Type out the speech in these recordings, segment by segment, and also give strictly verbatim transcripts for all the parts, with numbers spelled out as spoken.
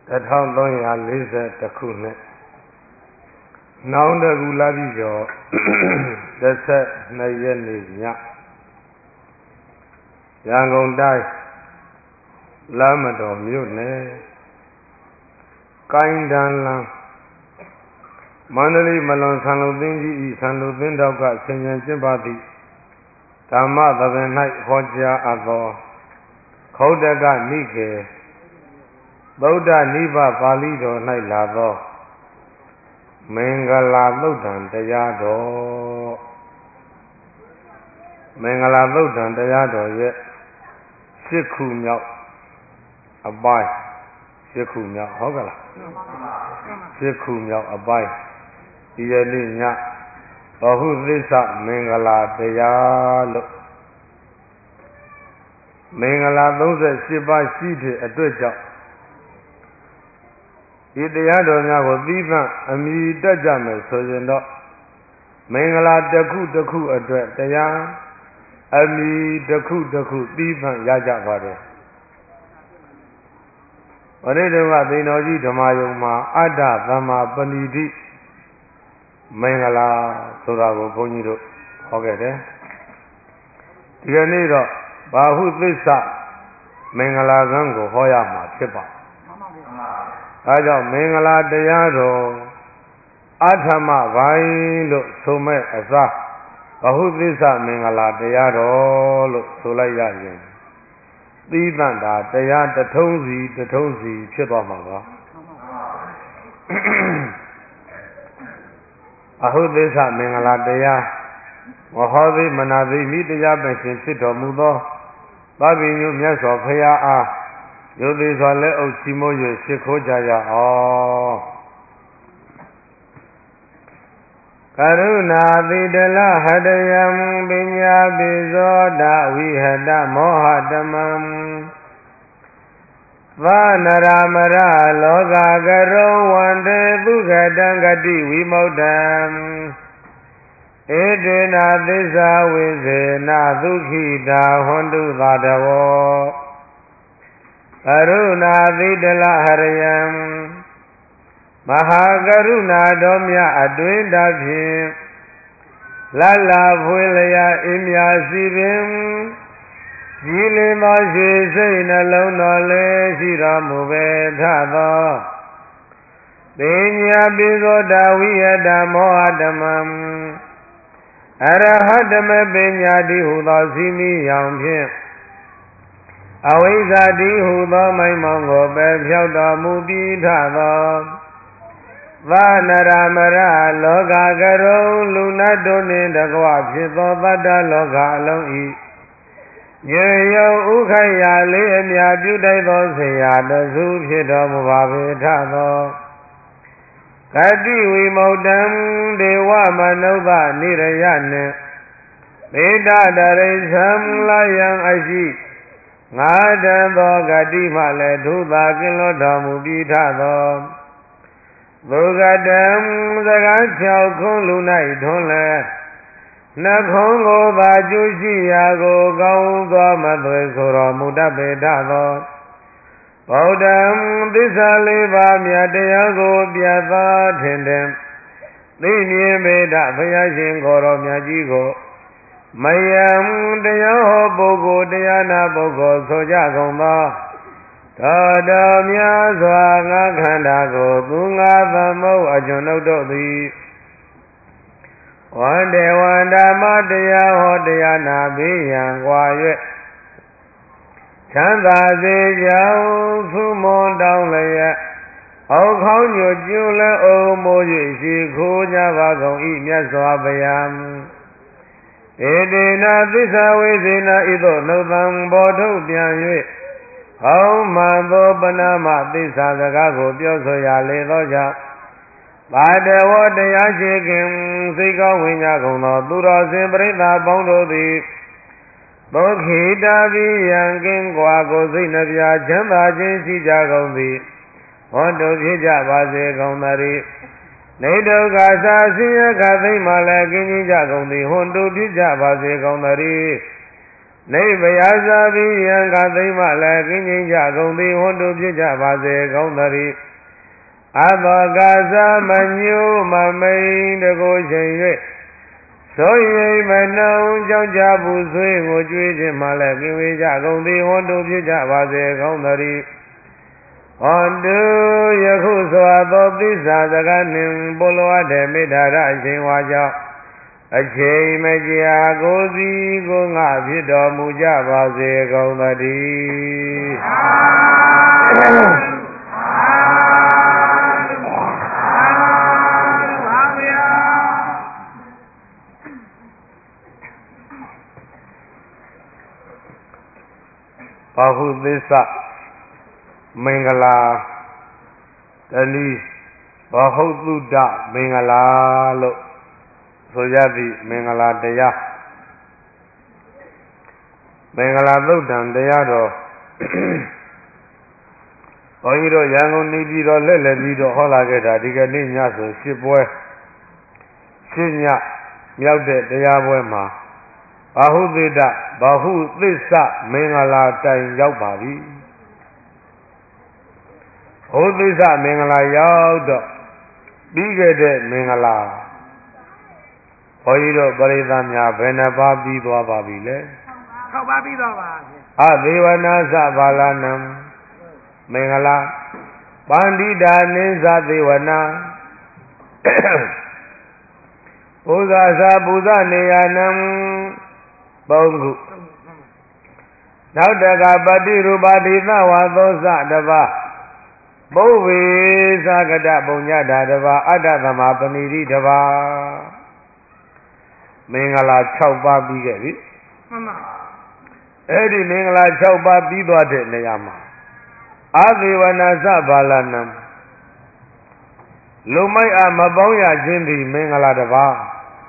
တစ်ထောင်သုံးရာလေးဆယ်တစ်ခုနှစ်နောင်တကူလာပြီးကျော်တစ်ဆက်နှစ်ရက်နေ့ညရန်ကုန်တိုင်းလမ်းမတော်မြို့နယ်ကိုင်းတန်းလမ်းမန္တလေးမလွန်ဆန်လုံသင်းကြီးဤဆန်လုံသင်းတော်ကဆင်ញံကျင့်ပါသည့်ဓမ္မသဘင်၌ဟောကြားအပ်သောခောတကနိကေဗုဒ္ဓနိဗ္ဗာန်ပါဠိတော်၌လာသောမင်္ဂလာသုတ်တံတရားတော်မင်္ဂလာသုတ်တံတရားတော်ရဲ့ရှစ်ခုမြောက်အပိုင်းရှစ်ခုမြောက်ဟုတ်ကလားရှစ်ခုမြောက်အပိုင်းဒီရနေ့ညဘဟုသစ္စာမင်္ဂလာတရားလို့မင်္ဂလာသုံးဆယ်ရှစ်ပါးရှိတဲ့အတွက်ကြောင့်ဒီတရားတော်များကိုသီးသန့်အမိတက်ကြမယ်ဆိုရင်တော့မင်္ဂလာတစ်ခုတစ်ခုအတွက်တရားအမိတစ်ခုတစ်ခုသီးသန့်ရကြပါတယ်ဝိရိဒဝသိဏောကြီးဓမ္မယုံမှာအတ္တသမ္မာပဏိတိမင်္ဂလာဆိုတာကိုဘုန်းကြီးတို့ဟောခဲ့တယ်ဒီကနေ့တော့ဘာဟုသစ္စာမင်္ဂလာကံကိုဟောရမှာဖြစ်ပါအဲကြောင့်မင်္ဂလာတရားတော်အထမဘိုင်းလို့ဆိုမဲ့အစားဘဟုသစ္စာမင်္ဂလာတရားတော်လို့ဆိုလိုက်ရရင်သီးသန့်တာတရားတထုံးစီတထုံးစီဖြစ်သွားမှာပါအဟုသစ္စာမင်္ဂလာတရားမဟောသေးမနာသေးမိတရားပဲရှင်ဖြစ်တော်မူသောသဗ္ဗညုမြတ်စွာဘုရားအားယုတ်သေးစွာလက်အုပ်ချီးမွမ်း၍ရှိခိုးကြရအောင်ကရုဏာတိတလဟတယံပညာပိဇောဒဝိဟတမောဟတမံသနရမရလောကကရုံဝန္တေသုခတံဂတိဝိမု ktံ ဧတေနသစ္စာဝိဇေနဒုက္ခိတာဟွန္တုသာတဝောကရုဏာတိတလဟရယံမဟာကရုဏာတော်မြတ်အတွင်းတဖြင့်လလဖွေလျာအင်းမြစီပင်ကြီးလင်းသောရှိစိတ်နှလုံးတော်လေးရှိတော်မူပေထသောပညာပိသောတဝိယတမောဟတမံအရဟတမပညာတိဟုသောစီမိရောင်ဖြင့်အဝိဇ္ဇာတိဟုသောမိုင်းမောင်ကိုပယ်ဖြောက်တော်မူပြီးထသောသနရမရလောကကရုံလူနတ်တို့နှင့်တကွဖြစ်သောတတ္တလောကအလုံးဤရေယုံဥခိုက်ရာလေးအမြပြုတိုက်သောဆရာတစုဖြစ်တော်မူပါပေထသောဂတိဝိမု ktံ ဒေဝမနုဿနိရယနှင့်သေတတရိသံလာယံအရှိငါတံသောဂတိမှလည်းဒုသာကင်းလွတ်တော်မူပြီးထသောဘုဂတံစကား၆ခုလူ၌ထွန်းလဲနှခုံးကိုသာကျူးရှိရာကိုကောင်းသောမသွေဆိုတော်မူတတ်ပေထသောဗုဒ္ဓံသစ္စာလေးပါးမြတ်တရားကိုပြတ်သားထင်တယ်သိမြင်ပေထဘုရားရှင်ကိုယ်တော်မြတ်ကြီးကိုမယံတရားဟောပုဂ္ဂိုလ်တရားနာပုဂ္ဂိုလ်ဆိုကြကုန်သောသောတော်များစွာငါခန္ဓာကိုသူငါသမုတ်အကျွန်ုပ်တို့သည်ဝန္တေဝန္ဓမတရားဟောတရားနာပြီးရန်ကွာ၍ချမ်းသာစေကြောင်းသုမွန်တောင်းလျက်အောက်ခေါင်းညွတ်ကျွလည်းအုံမိုး၍ရှိခိုးကြပါကုန်၏မြတ်စွာဘုရားဧတေနသစ္စာဝိဇေနဤသို့နှုတ်သံဘောထုတ်ပြန်၍ဟောင်းမှန်သောပဏမသစ္စာစကားကိုပြောဆိုရလေသောကြောင့်ပါတဝတရားရှိခင်စိတ်ကောင်းဝင်ကြကုန်သောသူတော်စင်ပရိသတ်ပေါင်းတို့သည်ဒုက္ခိတာပိယံကင်းကွာကိုစိတ်နှပြချမ်းသာခြင်းရှိကြကုန်သည်ဟောတုဖြစ်ကြပါစေကုန်သတည်းနေဒုက္ခသာဆင်းရဲခသိမှလည်းကင်းခြင်းကြကုန်သည်ဟွန်တုဖြစ်ကြပါစေကုန်သတည်းနေဗယာစာပိယံကသိမ့်မလည်းကင်းချင်းကြကုန်သည်ဝန္တုဖြစ်ကြပါစေကောင်းသတည်းအဘောကသမညုမမိန်တကိုချိန်၍ဆိုရင်မနှုံကြောင့်ကြဘူးဆွေးကိုကြွေးခြင်းမှလည်းကင်းဝေးကြကုန်သည်ဝန္တုဖြစ်ကြပါစေကောင်းသတည်းဟောတုယခုဆိုသောသစ္စာစကားနှင့်ပိုလိုအပ်တဲ့မေတ္တာရအရှင်ဝါကြောင့်အချိန်မကြာကိုစီကိုငါဖြစ်တော်မူကြပါစေကုန်သတည်းဘာဟုသစ္စာမင်္ဂလာတဏီဘာဟုတုဒ္ဒမင်္ဂလာလို့ဆိုရသည့်မင်္ဂလာတရားမင်္ဂလာသုတ်တံတရားတော်ဘုန်းကြီးတို့ရန်ကုန်နေပြည်တော်လက်လက်ပြီးတော့ဟောလာခဲ့တာဒီကနေ့ညဆိုရှစ်ပွဲရှစ်ညမြောက်တဲ့တရားပွဲမှာဘာဟုသေတဘာဟုသစ္စာမင်္ဂလာတိုင်ရောက်ပါပြီဟောသစ္စာမင်္ဂလာရောက်တော့ပြီးခဲ့တဲ့မင်္ဂလာဘုန်းကြီးတို့ပရိသတ်များဘယ်နှပါးပြီးသွားပါပြီလဲ၆ပါးပြီးသွားပါပြီအသေဝနာသဘာလနံမင်္ဂလာပန္တိတာနိသသေဝနာပူဇာသာပူဇနေယနံသုံးခုနောက်တကပတိရူပတိသဝါသောသတပါဘုဝေသကတပုံညတာတပါအတ္တသမပဏိတိတပါမင်္ဂလာ၆ပါးပြီးခဲ့ပြီမှန်ပါအဲ့ဒီမင်္ဂလာ၆ပါးပြီးသွားတဲ့နေရာမှာအာသေဝနာသဘာလနံလူမိုက်အားမပေါင်းရခြင်းသည်မင်္ဂလာတစ်ပါး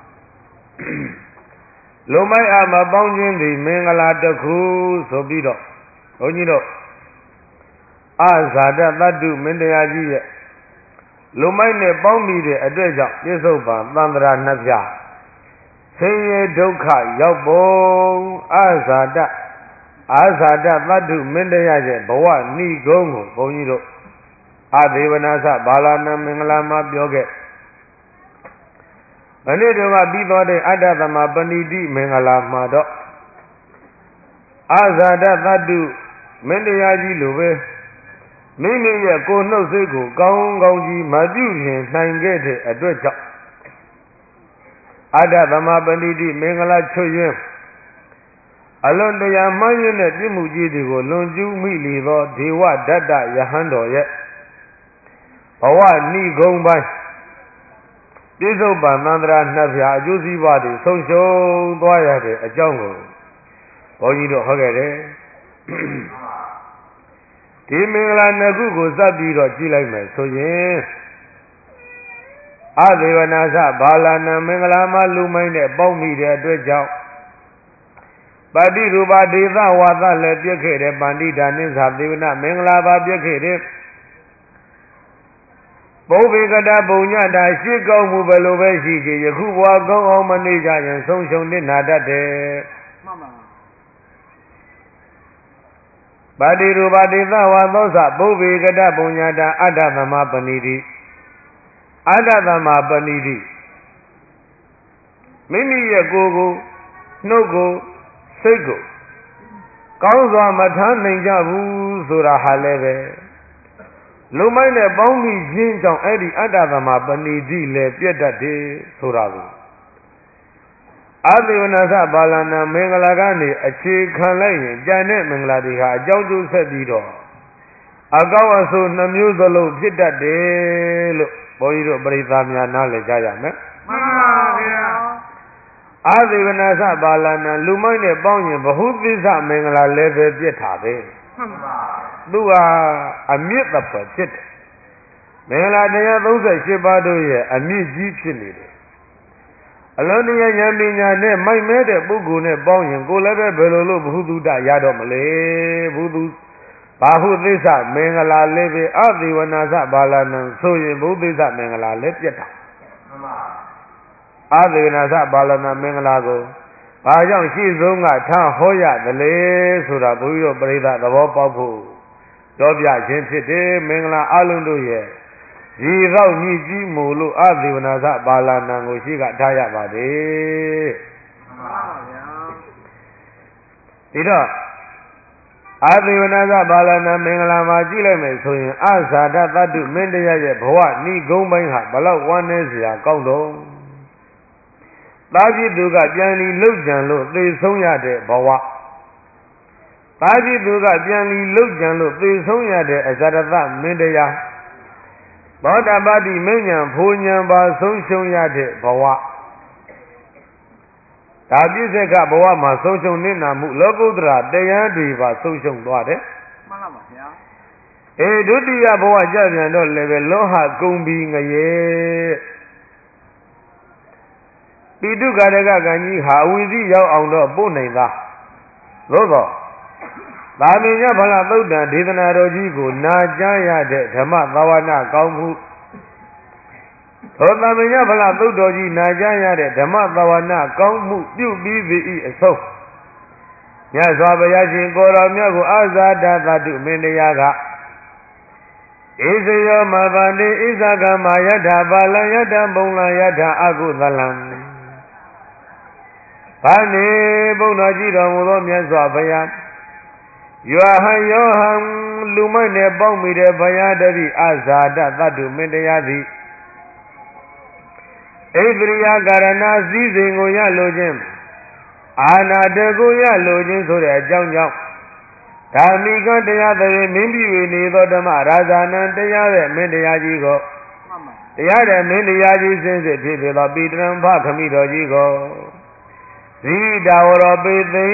လူမိုက်အားမပေါင်းခြင်းသည်မင်္ဂလာတစ်ခုဆိုပြီးတော့ဘုန်းကြီးတို့အာဇာတသတ္တုမင်းတရားကြီးရဲ့လူမိုက်နဲ့ပေါင်းမိတဲ့အတွက်ကြောင့်ပြစ္ဆုတ်ပံသန္တရာနှစ်ပြားဆင်းရဲဒုက္ခရောက်ပုံအာဇာတအာဇာတသတ္တုမင်းတရားရဲ့ဘဝဏိဂုံးကိုဘုန်းကြီးတို့အာဒေဝနာသဘာလနာမင်္ဂလာမှာပြောခဲ့မနေ့တုန်းကပြီးသွားတဲ့အတ္တသမပဏိတိမင်္ဂလာမှာတော့အာဇာတသတ္တုမင်းတရားကြီးလိုပဲမိမိရဲ့ကိုယ်နှုတ်စိတ်ကိုကောင်းကောင်းကြီးမပြုရင်နိုင်ခဲ့တဲ့အတွက်ကြောင့်အတ္တသမပဏိတိမင်္ဂလာချွတ်ယွင်းအလွန်တရာမှန်းရင်းတဲ့ပြစ်မှုကြီးတွေကိုလွန်ကျူးမိလေသောဒေဝဒတ္တယဟန်တော်ရဲ့ဘဝဏိဂုံပိုင်းပြစ္ဆုတ်ပံသန္တရာနှစ်ဖြာအကျိုးစီးပွားတွေဆုံးရှုံးသွားရတဲ့အကြောင်းကိုဘုန်းကြီးတို့ဟောခဲ့တယ်ဒီမင်္ဂလာနှစ်ခုကိုစပ်ပြီးတော့ကြည့်လိုက်မယ်ဆိုရင်အသေဝနာသဘာလနာမင်္ဂလာမှာလူမိုင်းနဲ့ပေါက်မိတဲ့အတွက်ကြောင့်ပတိရူပဒေသဝါသလည်းပြည့်ခဲ့တယ်ပန္တိတာနိသသေဝနာမင်္ဂလာပါပြည့်ခဲ့တယ်ဘုဗ္ဗေကတပုံညတာရှေ့ကောင်းမှုဘယ်လိုပဲရှိကြယခုဘဝကောင်းအောင်မနေကြရင်ဆုံးရှုံးနေနာတတ်တယ်မှန်ပါပါတိရူပဒေသဝါသောသဘုဗ္ဗေကတပုံညတာအတ္တသမပဏိတိအတ္တသမပဏိတိမိမိရဲ့ကိုယ်ကိုနှုတ်ကိုစိတ်ကိုကောင်းစွာမထမ်းနိုင်ကြဘူးဆိုတာဟာလည်းပဲလူမိုက်နဲ့ပေါင်းမိခြင်းကြောင့်အဲ့ဒီအတ္တသမပဏိတိလည်းပြတ်တတ်တယ်ဆိုတာကိုအာသေဝနာသဘာလနာမင်္ဂလာကနေအခြေခံလိုက်ရင်ကြံတဲ့မင်္ဂလာတွေဟာအကြောင်းကျိုးဆက်ပြီးတော့အကောင်းအဆိုးနှမျိုးစလုံးဖြစ်တတ်တယ်လို့ဘုန်းကြီးတို့ပရိသတ်များနားလည်ကြရမယ်မှန်ပါဗျာအာသေဝနာသဘာလနာလူမိုက်နဲ့ပေါင်းရင်ဘ ഹു သစ္စာမင်္ဂလာလည်းပဲပြစ်တာပဲမှန်ပါသူဟာအမြင့်သက်ဖြစ်တယ်မင်္ဂလာတရားသုံးဆယ်ရှစ်ပါးတို့ရဲ့အမြင့်ကြီးဖြစ်နေတယ်အလုံးတရားဉာဏ်ပညာနဲ့မိုက်မဲတဲ့ပုဂ္ဂိုလ်နဲ့ပေါင်းရင်ကိုယ်လည်းပဲဘယ်လိုလို့ဘ ഹു တုဒ္ဒရတော့မလဲဘ ഹു တုဘာဟုသစ္စာမင်္ဂလာလည်းပဲအသေဝနာသဘာလနံဆိုရင်ဘုသစ္စာမင်္ဂလာလည်းပြတ်တာမှန်ပါအသေဝနာသဘာလနာမင်္ဂလာကိုဘာကြောင့်ရှိဆုံးကထားဟောရတယ်လေဆိုတာဘုန်းကြီးတို့ပရိသတ်သဘောပေါက်ဖို့ပြောပြခြင်းဖြစ်တယ်မင်္ဂလာအလုံးတို့ရဲ့ဒီတော့ညစ်ကြီးမို့လို့အသေဝနာသပါဠနာကိုရှိကထားရပါတယ်မှန်ပါဗျာဒီတော့အသေဝနာသပါဠနာမင်္ဂလာမှာကြည့်လိုက်မယ်ဆိုရင်အဇာတသတ္တုမင်းတရားရဲ့ဘဝဏိဂုံးပိုင်းဟာဘလောက်ဝမ်းနည်းစရာကောင်းတော့သာဖြစ်သူကပြန်လီလှုပ်ကြံလို့သေဆုံးရတဲ့ဘဝသာဖြစ်သူကပြန်လီလှုပ်ကြံလို့သေဆုံးရတဲ့အဇာတသမင်းတရားသောတာပတိမဉ္ဇဉ်ဖိုလ်ဉဏ်ပါဆုံးရှုံးရတဲ့ဘဝဒါပြစ္ဆေကဘဝမှာဆုံးရှုံးနေတာမှုလောကုတ္တရာတရားတွေပါဆုံးရှုံးသွားတယ်မှန်ပါပါဗျာအေဒုတိယဘဝကြပြန်တော့လည်းပဲလောဟကုန်ပြီးငရေပိတုကာရကကံကြီးဟာအဝိဇ္ဇရောက်အောင်တော့ပို့နိုင်သားသို့သောသာမညဖလားသုတ်တံဒေသနာတော်ကြီးကိုနာကြားရတဲ့ဓမ္မသာဝနာကောင်းမှုသောသာမညဖလားသုတ်တော်ကြီးနာကြားရတဲ့ဓမ္မသာဝနာကောင်းမှုပြုပြီးပြီအဆုံးမြတ်စွာဘုရားရှင်ကိုယ်တော်မြတ်ကိုအာဇာတသတ္တုမင်းတရားကဣဇယောမဗန္တိဣဇကမယထာပါလံယထာဘုံလံယထာအကုသလံဘာနေဘုံတော်ကြီးတော်မူသောမြတ်စွာဘုရားယောဟံယောဟံလူမိုက်နဲ့ပေါင်းမိတဲ့ဘုရားတပည့်အာဇာတသတ္တုမင်းတရားသည်ဣန္ဒြိယကာရဏစည်းစိမ်ကိုရလိုခြင်းအာနာတကိုရလိုခြင်းဆိုတဲ့အကြောင်းကြောင့်ဓမ္မိကတရားတွေမင်းပြည်နေသောဓမ္မရာဇာနံတရားရဲ့မင်းတရားကြီးကိုတရားတဲ့မင်းတရားကြီးစင်းစစ်ဖြစ်ဖြစ်သောပိတရံဖခမိတော်ကြီးကိုဇိတာဝရပေသိ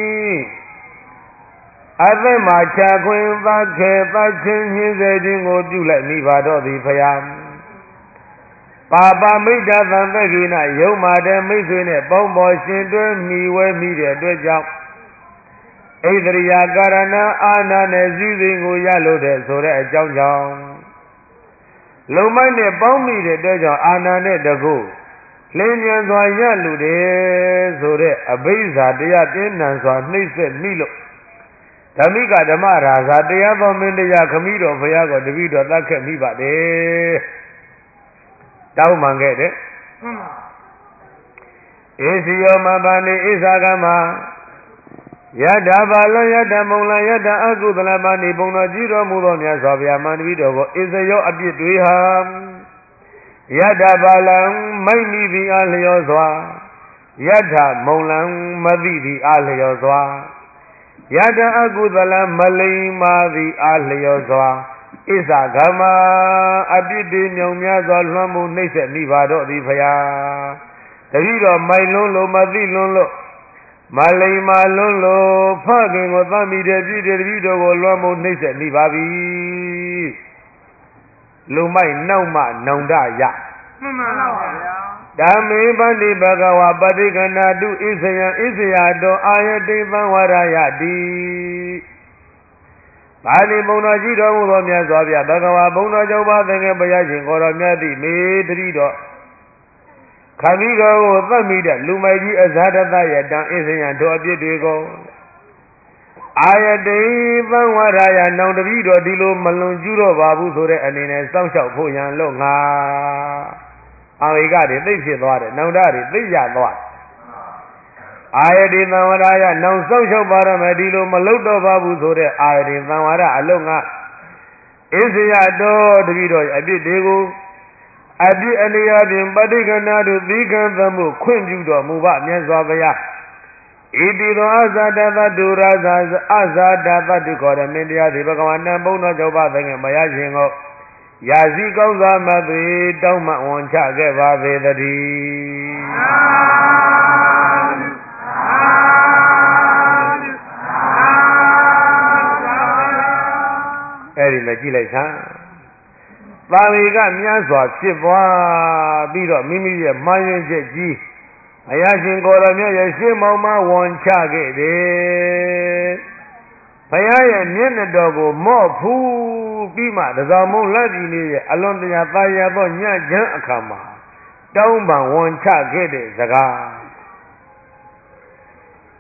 အသက်မှာခြာခွင်သခေသချင်းညင်းစေခြင်းကိုပြုလိုက်မိပါတော့သည်ဖျားပါပမိတ်တသံသက္ကိနယုံမာတဲ့မိတ်ဆွေနဲ့ပေါင်းပေါ်ရှင်တွဲမိဝဲမိတဲ့အတွက်ကြောင့်ဣန္ဒြိယကာရဏအာနာနဲ့စည်းစိမ်ကိုရလို့တဲ့ဆိုတဲ့အကြောင်းကြောင့်လုံမိုက်နဲ့ပေါင်းမိတဲ့အတွက်ကြောင့်အာနာနဲ့တကုလင်းမြန်စွာရလူတယ်ဆိုတဲ့အဘိဇာတရားပြင်းထန်စွာနှိမ့်ဆက်မိလို့ဓမ္မိကဓမ္မရာဇာတရားသောမင်းတရားခမည်းတော်ဘုရားကိုတပည့်တော်သတ်ခဲ့မိပါတယ်တောင်းပန်ခဲ့တယ်မှန်ပါဧစီယောမဗန္တိဣဇာကမယထာဘာလယထာမုံလယထာအကုသလပါဏိဘုံတော်ကြီးတော်မူသောမြတ်စွာဘုရားမန္တပိတော်ကိုဣဇယောအပြစ်တွေဟာယထာဘာလံမိတ်မိသည်အားလျောစွာယထာမုံလံမသိသည်အားလျောစွာယထာအကုသလမလိမ္မာသည်အားလျောစွာဣဇဂမအပြစ်တွေမြောင်များစွာလွှမ်းမိုးနှိမ့်ဆက်မိပါတော့သည်ဖရာတတိတော်မိုင်လုံးလို့မသိလွန်းလို့မလိမ္မာလွန်းလို့ဖခင်ကိုသတ်မိတဲ့ပြည့်တဲ့တတိတော်ကိုလွှမ်းမိုးနှိမ့်ဆက်မိပါပြီလူမိုက်နောက်မှနောင်တရမှန်ပါဗျာဓမ္မေပန္တိဘဂဝါပฏิကနာတုဣဇယံဣဇယာတောအာယတိသံဝရယတိပါဠိဘုံတော်ကြီးတော်မူသောမြတ်စွာဘုရားဘဂဝါဘုံတော်ကြောင့်ပါသင်္ကေဘုရားရှင်ကိုတော်မြတ်သည့်မေတ္တိတော်ခမည်းတော်ကိုသတ်မိတဲ့လူမိုက်ကြီးအဇာတသရဲ့တန်ဣဇယံတို့အပြစ်တွေကိုအာယတိသံဝရယနောင်တပိတော်ဒီလိုမလွန်ကျူးတော့ပါဘူးဆိုတဲ့အနေနဲ့စောင့်ရှောက်ဖို့ရန်လို့ငါအာဝိကတွေသိဖြစ်သွားတယ်နောင်တတွေသိရသွားအာယတိသံဝရယနောင်စောင့်ရှောက်ပါရမယ်ဒီလိုမလုပ်တော့ပါဘူးဆိုတဲ့အာယတိသံဝရအလုံးကဣဇယတော်တပိတော်အပြစ်တွေကိုအပြစ်အနေအချင်းပဋိကနာတို့သီကံသမှုခွင့်ပြုတော်မူပါမြတ်စွာဘုရားဣတိသောအဇာတသတ္တုရာဇာအဇာတသတ္တုခေါ်တဲ့မင်းတရားဒီဘဂဝါနံဘုံတော်ကြောင့်ပါသင်္ကေမရရှင်ကိုရာဇီကောင်းစွာမသွေတောင်းမှဝန်ချခဲ့ပါပေတည်းအဲ့ဒီမဲ့ကြည့်လိုက်စမ်းပါဝေကမြတ်စွာဖြစ်သွားပြီးတော့မိမိရဲ့မှားယွင်းချက်ကြီးအရာရှင်ကိုယ်တော်မြတ်ရဲ့ရှင်းမောင်မှဝန်ချခဲ့တယ်ဘုရားရဲ့မျက်နှာတော်ကိုမော့ဖူးပြီးမှတစောင်းမုံလက်ပြည်လေးရဲ့အလွန်တရာသာယာသောညချမ်းအခါမှာတောင်းပန်ဝန်ချခဲ့တဲ့စကား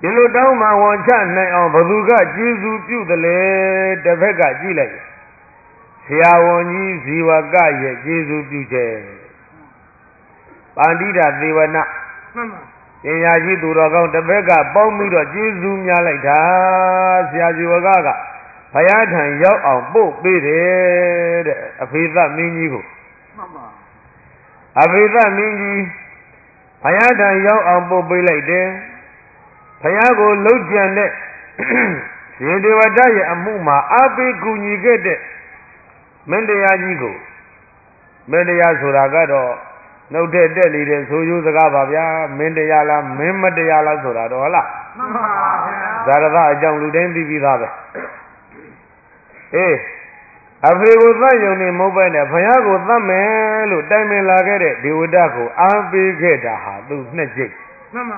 ဒီလိုတောင်းမှဝန်ချနိုင်အောင်ဘသူကကျေးဇူးပြုတယ်လေတစ်ဖက်ကကြည့်လိုက်ဆရာဝန်ကြီးဇီဝကရဲ့ကျေးဇူးပြုချက်ပန္တိတာသေဝနာမှန်ပါပညာရှိသူတော်ကောင်းတစ်ဖက်ကပေါင်းပြီးတော့ကျေးဇူးများလိုက်တာဆရာဇီဝကကဘုရားထံရောက်အောင်ပို့ပေးတယ်တဲ့အဖေသမင်းကြီးကိုမှန်ပါအဖေသမင်းကြီးဘုရားထံရောက်အောင်ပို့ပေးလိုက်တယ်ဘုရားကိုလှုပ်ကြံတဲ့ရှင်ဒေဝတရဲ့အမှုမှာအပိကူညီခဲ့တဲ့မင်းတရားကြီးကိုမင်းတရားဆိုတာကတော့နှုတ်တဲ့တက်လေတဲ့ဆိုရိုးစကားပါဗျာမင်းတရားလားမင်းမတရားလားဆိုတာတော့ဟုတ်လားမှန်ပါဗျာဇာရသအကြောင်းလူတိုင်းသိပြီးသားပဲအေးအဖေကိုသတ်ယုံနေမဟုတ်ပဲနဲ့ဘုရားကိုသတ်မယ်လို့တိုင်ပင်လာခဲ့တဲ့ဒေဝဒကိုအားပေးခဲ့တာဟာသူနှစ်ကြိတ်မှန်ပါ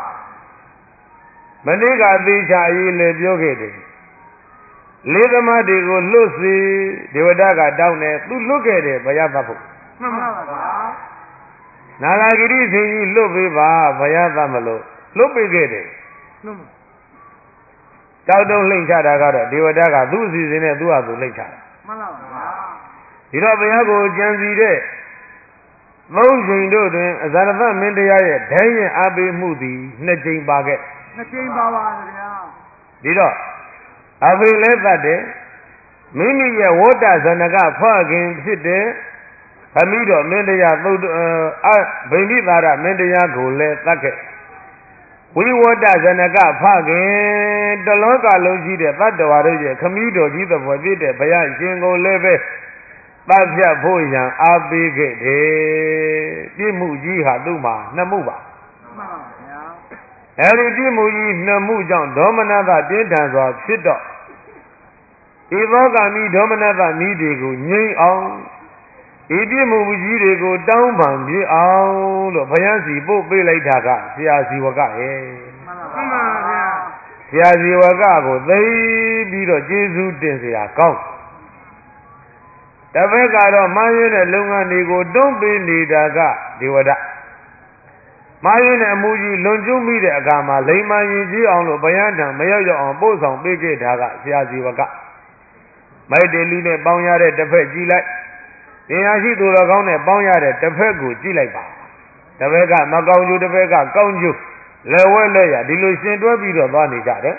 မနေ့ကအသေးချာအရေးလည်းပြောခဲ့တယ်လေးသမားတွေကိုလွတ်စေဒေဝဒကတောင်းတယ်သူလွတ်ခဲ့တယ်ဘုရားသတ်ဖို့မှန်ပါဗျာနာလာဂိရိဆင်ကြီးလွတ်ပေးပါဘုရားသတ်မလို့လွတ်ပေးခဲ့တယ်မှန်ပါတောက်တုံးလှိမ့်ချတာကတော့ဒေဝဒကသူ့အစီအစဉ်နဲ့သူ့ဟာသူလှိမ့်ချတာမှန်ပါဗျာဒီတော့ဘုရားကိုကြံစီတဲ့သုံးချိန်တို့တွင်အဇာရသမင်းတရားရဲ့ဒိုင်းရင်အားပေးမှုသည်နှစ်ချိန်ပါခဲ့နှစ်ချိန်ပါပါဗျာဒီတော့အဖေလည်းသတ်တယ်မိမိရဲ့ဝဋ္ဌဇနကဖခင်ဖြစ်တယ်ခမည်းတော်မင်းတရားသုတ်အဗိမိသာရမင်းတရားကိုလည်းသတ်ခဲ့ဝိဝဋ္ဌဇနကဖခင်တလောကလုံးရှိတဲ့တတ္တဝါတို့ရဲ့ခမည်းတော်ကြီးသဘောဖြစ်တဲ့ဘုရားရှင်ကိုလည်းပဲသတ်ဖြတ်ဖို့ရန်အားပေးခဲ့တယ်ပြည့်မှုကြီးဟာသူ့မှာနှစ်မှုပါမှန်ပါဗျာအဲဒီပြည့်မှုကြီးနှစ်မှုကြောင့်ဒေါမနတပြင်းထန်စွာဖြစ်တော့ဤသောကမိဒေါမနတမိတွေကိုငြိမ်းအောင်ဤပြည့်မှုကြီးတွေကိုတောင်းပန်ပြအောင်လို့ဘုရားစီပို့ပေးလိုက်တာကဆရာဇီဝကရဲ့မှန်ပါဗျာဆရာဇီဝကကိုသိပြီးတော့ကျေးဇူးတင်เสียကောင်းတပည့်ကတော့မာရင်းတဲ့လုပ်ငန်းတွေကိုတွန်းပေးနေတာကဒေဝဒမာရင်းတဲ့အမှုကြီးလွန်ကျူးမိတဲ့အခါမှာလိမ္မာရင်ကြီးအောင်လို့ဘုရားထံမရောက်ရောက်အောင်ပို့ဆောင်ပေးခဲ့တာကဆရာဇီဝကမိုက်တေလူနဲ့ပေါင်းရတဲ့တစ်ဖက်ကြည့်လိုက်ပညာရှိသူတော်ကောင်းနဲ့ပေါင်းရတဲ့တစ်ဖက်ကိုကြည့်လိုက်ပါတစ်ဖက်ကမကောင်းကျိုးတစ်ဖက်ကကောင်းကျိုးလက်ဝဲလက်ရဒီလိုရှင်တွဲပြီးတော့သွားနေကြတယ်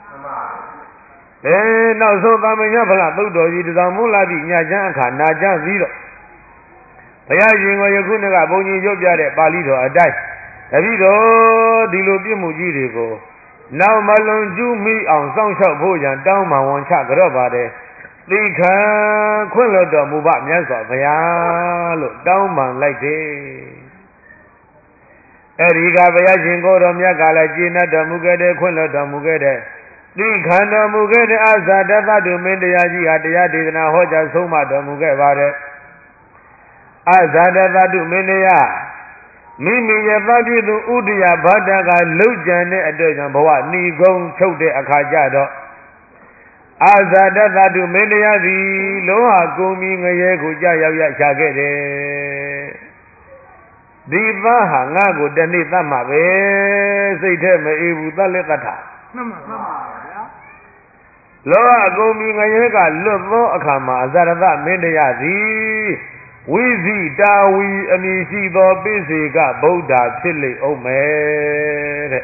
အဲနောက်ဆုံးသာမညဖလားသုတ်တော်ကြီးတဆောင်မူလာသည့်ညချမ်းအခါနာချမ်းပြီးတော့ဘုရားရှင်ကိုယခုနေ့ကဘုန်းကြီးရုပ်ပြတဲ့ပါဠိတော်အတိုင်းတပည့်တော်ဒီလိုပြည့်မှုကြီးတွေကိုနောက်မလွန်ကျူးမိအောင်စောင့်ရှောက်ဖို့ရန်တောင်းပန်ဝန်ချကြတော့ပါတယ်သိခံခွင့်လွတ်တော်မူပါမြတ်စွာဘုရားလို့တောင်းပန်လိုက်တယ်အဲဒီကဘုရားရှင်ကိုယ်တော်မြတ်ကလည်းကျေနပ်တော်မူခဲ့တဲ့ခွင့်လွတ်တော်မူခဲ့တဲ့သိခံတော်မူခဲ့တဲ့အာဇာတသတုမင်းတရားကြီးဟာတရားဒေသနာဟောကြားဆုံးမတော်မူခဲ့ပါတယ်အာဇာတသတုမင်းတရားမိမိရဲ့သတိသူဥဒယဘာတကလှုပ်ကြံတဲ့အတွက်ကြောင့်ဘဝဏီကုံချုပ်တဲ့အခါကျတော့အာဇာတသတုမင်းတရားသည်လောဟကုံမီငရဲကိုကြာရောက်ရရှာခဲ့တယ်ဒီသားဟာငါ့ကိုတနေ့သတ်မှာပဲစိတ်ထဲမအေးဘူးသတ်လက်သတ်တာမှန်ပါမှန်ပါဗျာလောဟကုံမီငရဲကလွတ်သောအခါမှာအဇရသမင်းတရားသည်ဝိဇိတာဝီအမည်ရှိသောပိစေကဗုဒ္ဓဖြစ်လိမ့်အောင်မယ်တဲ့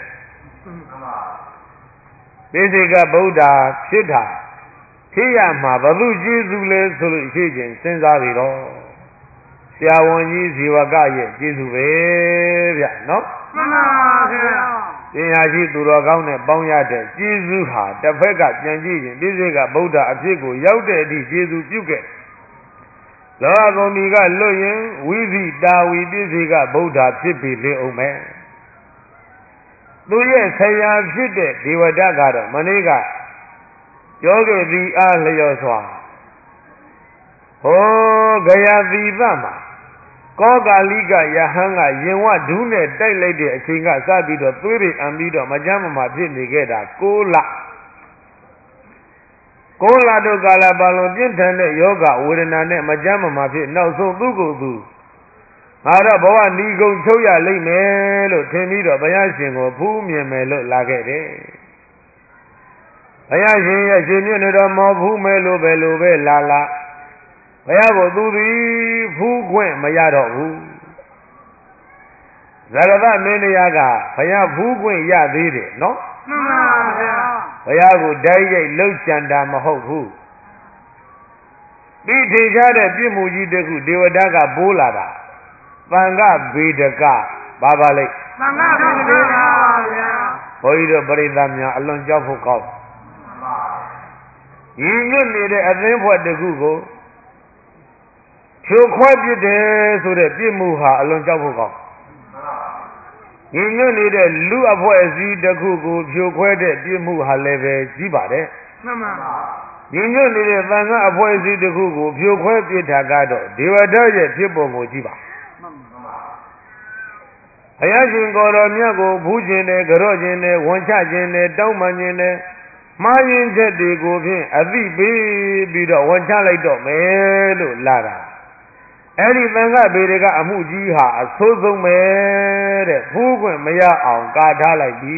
ပိစေကဗုဒ္ဓဖြစ်တာဖြစ်ရမှာဘုသူကျေးဇူးလဲဆိုလို့ရှိချင်းစဉ်းစားပြီးတော့ဆရာဝန်ကြီးဇီဝကရဲ့ကျေးဇူးပဲဗျနော်မှန်ပါဗျာပညာရှိသူတော်ကောင်းနဲ့ပေါင်းရတဲ့ကျေးဇူးဟာတစ်ဖက်ကပြန်ကြည့်ရင်ပိစေကဗုဒ္ဓအဖြစ်ကိုရောက်တဲ့အထိကျေးဇူးပြုခဲ့လောကကုံမီကလွတ်ရင်ဝိဇိတာဝီပိစေကဗုဒ္ဓဖြစ်ပြီလေအောင်မယ်သူရဲ့ဆရာဖြစ်တဲ့ဒေဝဒကတော့မနေ့ကပြောခဲ့သည်အားလျော်စွာဟောဂယသီသမှာကောကာလိကယဟန်ကရင်ဝဒူးနဲ့တိုက်လိုက်တဲ့အချိန်ကစပြီးတော့သွေးတွေအံပြီးတော့မကြမ်းမမာဖြစ်နေခဲ့တာကိုးလကိုးလတို့ကာလပါလုံးပြင်းထန်တဲ့ယောဂဝေဒနာနဲ့မကြမ်းမမာဖြစ်နောက်ဆုံးသူ့ကိုယ်သူငါတော့ဘဝဏီကုံချုပ်ရလိမ့်မယ်လို့ထင်ပြီးတော့ဘုရားရှင်ကိုဖူးမြင်မယ်လို့လာခဲ့တယ်ဘုရားရှင်ရဲ့ရှင်မြတ်တော်မောဖူးမယ်လို့ပဲလို့ပဲလာလာဘုရားကိုသူသည်ဖူးခွင့်မရတော့ဘူးဇဂဗမင်းတရားကဘုရားဖူးခွင့်ရသေးတယ်နော်မှန်ပါဗျာဘုရားကိုတိုက်ရိုက်လှုပ်ကြံတာမဟုတ်ဘူးဒီထေချတဲ့ပြစ်မှုကြီးတခုဒေဝတာကပိုးလာတာသံဃဗေဒကဘာပါလိမ့်သံဃဗေဒကပါဗျာဘုန်းကြီးတို့ပရိသတ်များအလွန်ကြောက်ဖို့ကောင်းညီညွတ်နေတဲ့အသင်းဖွဲ့တခုကိုဖြိုခွဲပြစ်တယ်ဆိုတဲ့ပြစ်မှုဟာအလွန်ကြောက်ဖို့ကောင်းညီညွတ်နေတဲ့လူအဖွဲ့အစည်းတစ်ခုကိုဖြိုခွဲတဲ့ပြစ်မှုဟာလည်းပဲကြီးပါတယ်မှန်ပါညီညွတ်နေတဲ့သံဃာအဖွဲ့အစည်းတစ်ခုကိုဖြိုခွဲပြစ်တာကတော့ဒေဝတာရဲ့ဖြစ်ပုံကိုကြည့်ပါမှန်ပါဘုရားရှင်ကိုယ်တော်မြတ်ကိုဖူးခြင်းနဲ့ကြော့ခြင်းနဲ့ဝန်ချခြင်းနဲ့တောင်းပန်ခြင်းနဲ့မှားယွင်းချက်တွေကိုဖြင့်အသိပေးပြီးတော့ဝန်ချလိုက်တော့မယ်လို့လာတာအဲ့ဒီသံဃာဗေဒကအမှုကြီးဟာအဆိုးဆုံးပဲတဲ့ဖူးခွင့်မရအောင်ကာထားလိုက်ပြီ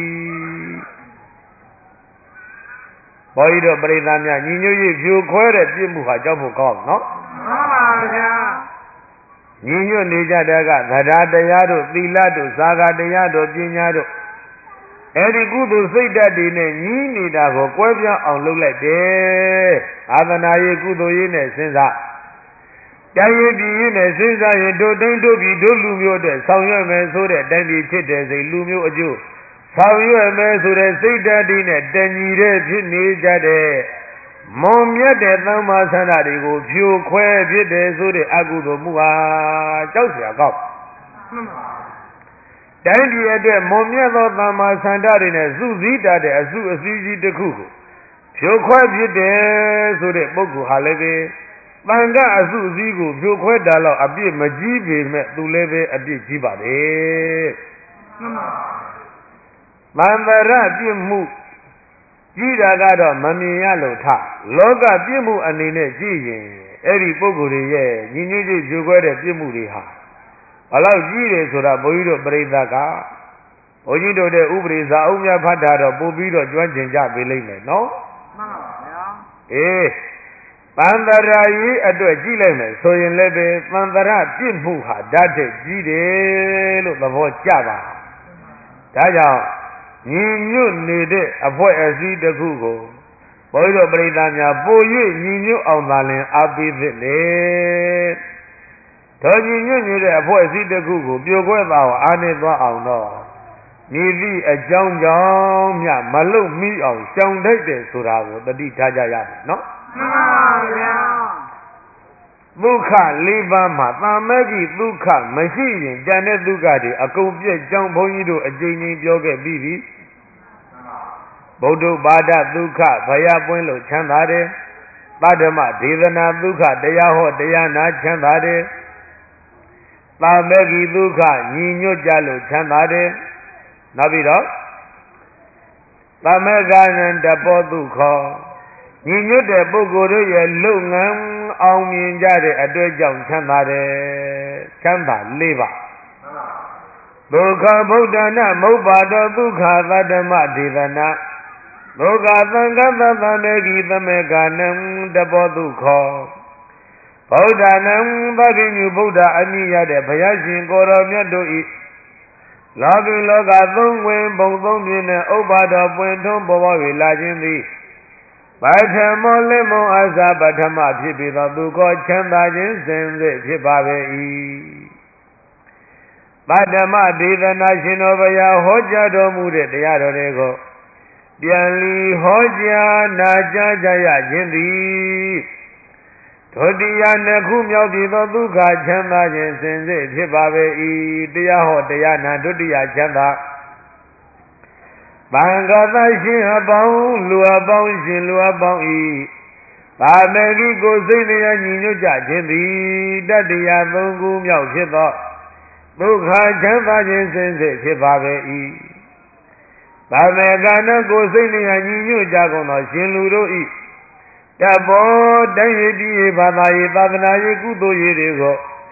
ဘောကြီးတို့ပရိသတ်များညီညွတ်ရေးဖြိုခွဲတဲ့ပြစ်မှုဟာကြောက်ဖို့ကောင်းနော်မှန်ပါဗျာညီညွတ်နေကြတဲ့ကသဒ္ဓတရားတို့သီလတို့ဇာဂတရားတို့ပညာတို့အဲ့ဒီကုသိုလ်စိတ်ဓာတ်တွေနဲ့ညီးနေတာကိုကွဲပြားအောင်လုပ်လိုက်တယ်အာသနာရေးကုသိုလ်ရေးနဲ့စဉ်းစားတိုင်းရည်ပြည်ရေးနဲ့စဉ်းစားရင်တို့တိုင်းတို့ပြည်တို့လူမျိုးတဲ့ဆောင်ရွက်မယ်ဆိုတဲ့တိုင်းပြည်ချစ်တဲ့စိတ်လူမျိုးအကျိုးဆောင်ရွက်မယ်ဆိုတဲ့စိတ်ဓာတ်တွေနဲ့တညီတဲ့ဖြစ်နေကြတဲ့မွန်မြတ်တဲ့သမ္မာဆန္ဒတွေကိုဖြိုခွဲဖြစ်တယ်ဆိုတဲ့အကုသိုလ်မှုဟာကြောက်เสียကောင်းမှန်ပါတိုင်းပြည်အတွက်မွန်မြတ်သောသမ္မာဆန္ဒတွေနဲ့စုစည်းတတ်တဲ့အစုအစည်းကြီးတစ်ခုကိုဖြိုခွဲဖြစ်တယ်ဆိုတဲ့ပုဂ္ဂိုလ်ဟာလည်းပဲတန်ခါအစုအစည်းကိုဖြိုခွဲတာတော့အပြစ်မကြီးပေမဲ့သူလည်းပဲအပြစ်ကြီးပါတယ်မှန်ပါမန္တရပြစ်မှုကြီးတာကတော့မမြင်ရလို့ထလောကပြစ်မှုအနေနဲ့ကြည့်ရင်အဲ့ဒီပုဂ္ဂိုလ်တွေရဲ့ညီညွတ်ရေးဖြိုခွဲတဲ့ပြစ်မှုတွေဟာဘလောက်ကြီးတယ်ဆိုတာဘုန်းကြီးတို့ပရိသတ်ကဘုန်းကြီးတို့တဲ့ဥပရိစာအုပ်များဖတ်တာတော့ပို့ပြီးတော့ကျွမ်းကျင်ကြပေလိမ့်မယ်နော်မှန်ပါဗျာအေးသံတရာရေးအတွက်ကြည့်လိုက်မယ်ဆိုရင်လည်းပဲသံတရာပြစ်မှုဟာဓာတ်တဲ့ကြီးတယ်လို့သဘောကျပါဒါကြောင့်ညီညွတ်နေတဲ့အဖွဲအစည်းတစ်ခုကိုဘုန်းကြီးတို့ပရိသတ်များပို၍ညီညွတ်အောင်သာလင်အားပေးသင့်တယ်တော်ညီညွတ်နေတဲ့အဖွဲအစည်းတစ်ခုကိုပြိုကွဲသွားအောင်အားနေသွားအောင်တော့မြည်သည့်အကြောင်းကြောင့်မြမလုံမိအောင်ရှောင်တတ်တယ်ဆိုတာကိုတတိထားကြရမယ်နော်မှန်ပါဗျာဒုက္ခလေးပါးမှာသာမဂိဒုက္ခမရှိရင်ဉာဏ်နဲ့ဒုက္ခတွေအကုန်ပြည့်ကြောင်းဘုန်းကြီးတို့အကျဉ်းချင်းပြောခဲ့ပြီးပြီဗုဒ္ဓဘာဒဒုက္ခဘယပွင့်လို့ချမ်းသာတယ်သတ္တမဒေသနာဒုက္ခတရားဟောတရားနာချမ်းသာတယ်သာမဂိဒုက္ခညီညွတ်ကြလို့ချမ်းသာတယ်နောက်ပြီးတော့သမဂနံတပောဒုက္ခညီညွတ်တဲ့ပုဂ္ဂိုလ်တို့ရဲ့လုပ်ငန်းအောင်မြင်ကြတဲ့အတွက်ကြောင့်ချမ်းသာတယ်ချမ်းသာ၄ပါးဒုက္ခဗုဒ္ဓနာမုပ္ပါတောဒုက္ခသတ္တမဒေသနာဒုက္ခသံဃသသမေဂိသမဂနံတပောဒုက္ခဗုဒ္ဓနာသဗ္ဗညုဗုဒ္ဓအမိရတဲ့ဘုရားရှင်ကိုယ်တော်မြတ်တို့ဤလောကီလောကသုံးဝင်ဘုံသုံးပြင်းနဲ့ဥပ္ပါတော်ပွင့်ထွန်းပေါ်ပေါ်၍လာခြင်းသည်ပထမောလက်မောအစာပထမဖြစ်ပြီးသောသူကိုချမ်းသာခြင်းစဉ်စစ်ဖြစ်ပါပေ၏ပထမဒေသနာရှင်တော်ဘုရားဟောကြားတော်မူတဲ့တရားတော်တွေကိုပြန်လီဟောကြားနာကြားကြရခြင်းသည်ဒုတိယနှစ်ခုမြောက်ပြီးသောဒုက္ခချမ်းသာခြင်းစဉ်စစ်ဖြစ်ပါပေ၏တရားဟောတရားနာဒုတိယချမ်းသာသံဃာသရှင်အပေါင်းလူအပေါင်းရှင်လူအပေါင်းဤသာမေကိကိုစိတ်တရားညီညွတ်ကြခြင်းသည်တတိယသုံးခုမြောက်ဖြစ်သောဒုက္ခချမ်းသာခြင်းစဉ်စစ်ဖြစ်ပါပေ၏သာမေကနကိုစိတ်တရားညီညွတ်ကြကုန်သောရှင်လူတို့ဤတဘောတိုင်းရည်ပြည်ဘာသာရေးသာသနာရေးကုသိုလ်ရေးတွေကို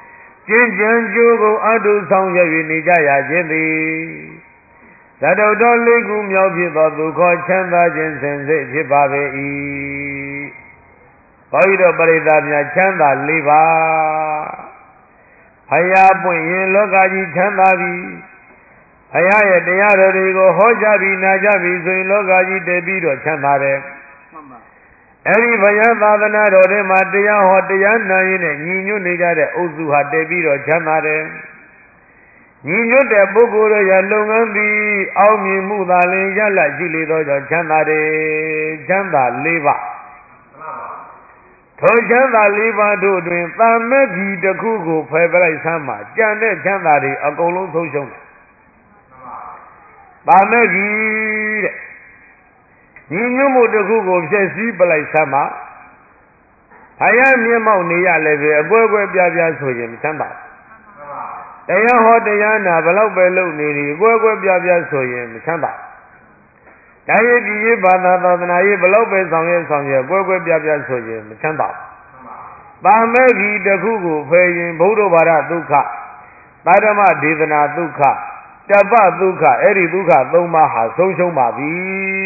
ကျင့်ကြံကြိုးကိုအတုဆောင်ရွက်၍နေကြရခြင်းသည်သတ္တုတော်လေးခုမြောက်ဖြစ်သောဒုက္ခချမ်းသာခြင်းစင်စစ်ဖြစ်ပါပေ၏ဘုရားတော်ပရိသတ်များချမ်းသာလေးပါဖယားပွင့်ရင်လောကကြီးချမ်းသာပြီဖယားရဲ့တရားတော်တွေကိုဟောကြားပြီးနာကြားပြီးဆိုရင်လောကကြီးတည်ပြီးတော့ချမ်းသာတယ်အဲ့ဒီဘုရားသာသနာတော်ထဲမှာတရားဟောတရားနာရင်းနဲ့ညီညွတ်နေကြတဲ့အုပ်စုဟာတည်ပြီးတော့ချမ်းသာတယ်ညီညွတ်တဲ့ပုဂ္ဂိုလ်တို့ရဲ့လုပ်ငန်းသည်အောင်မြင်မှုသာလျှင်ရလတ်ရှိလေသောကြောင့်ချမ်းသာတယ်ချမ်းသာလေးပါထိုချမ်းသာလေးပါတို့တွင်သာမက်ကြီးတစ်ခုကိုဖယ်ပလိုက်ဆမ်းမှာကြံတဲ့ချမ်းသာတွေအကုန်လုံးဆုံးရှုံးတယ်သာမက်ကြီးတဲ့ညီညွတ်မှုတစ်ခုကိုဖြည့်ဆည်းပလိုက်ဆမ်းမှာဘုရားမျက်မှောက်နေရလည်းပဲအကွဲကွဲပြားပြားဆိုရင်မချမ်းသာတရားဟောတရားနာဘလောက်ပဲလုပ်နေဒီအကွဲကွဲပြားပြားဆိုရင်မချမ်းသာတရားကြည်ရေးဘာသာသာသနာရေးဘလောက်ပဲဆောင်ရွက်ဆောင်ရွက်ကွဲကွဲပြားပြားဆိုရင်မချမ်းသာပါမေကြီးတစ်ခုကိုဖယ်ရင်ဘုဒ္ဓဘာသာဒုက္ခသာဓမဒေသနာဒုက္ခတပ္ပဒုက္ခအဲ့ဒီဒုက္ခသုံးပါးဟာဆုံးရှုံးပါပြီ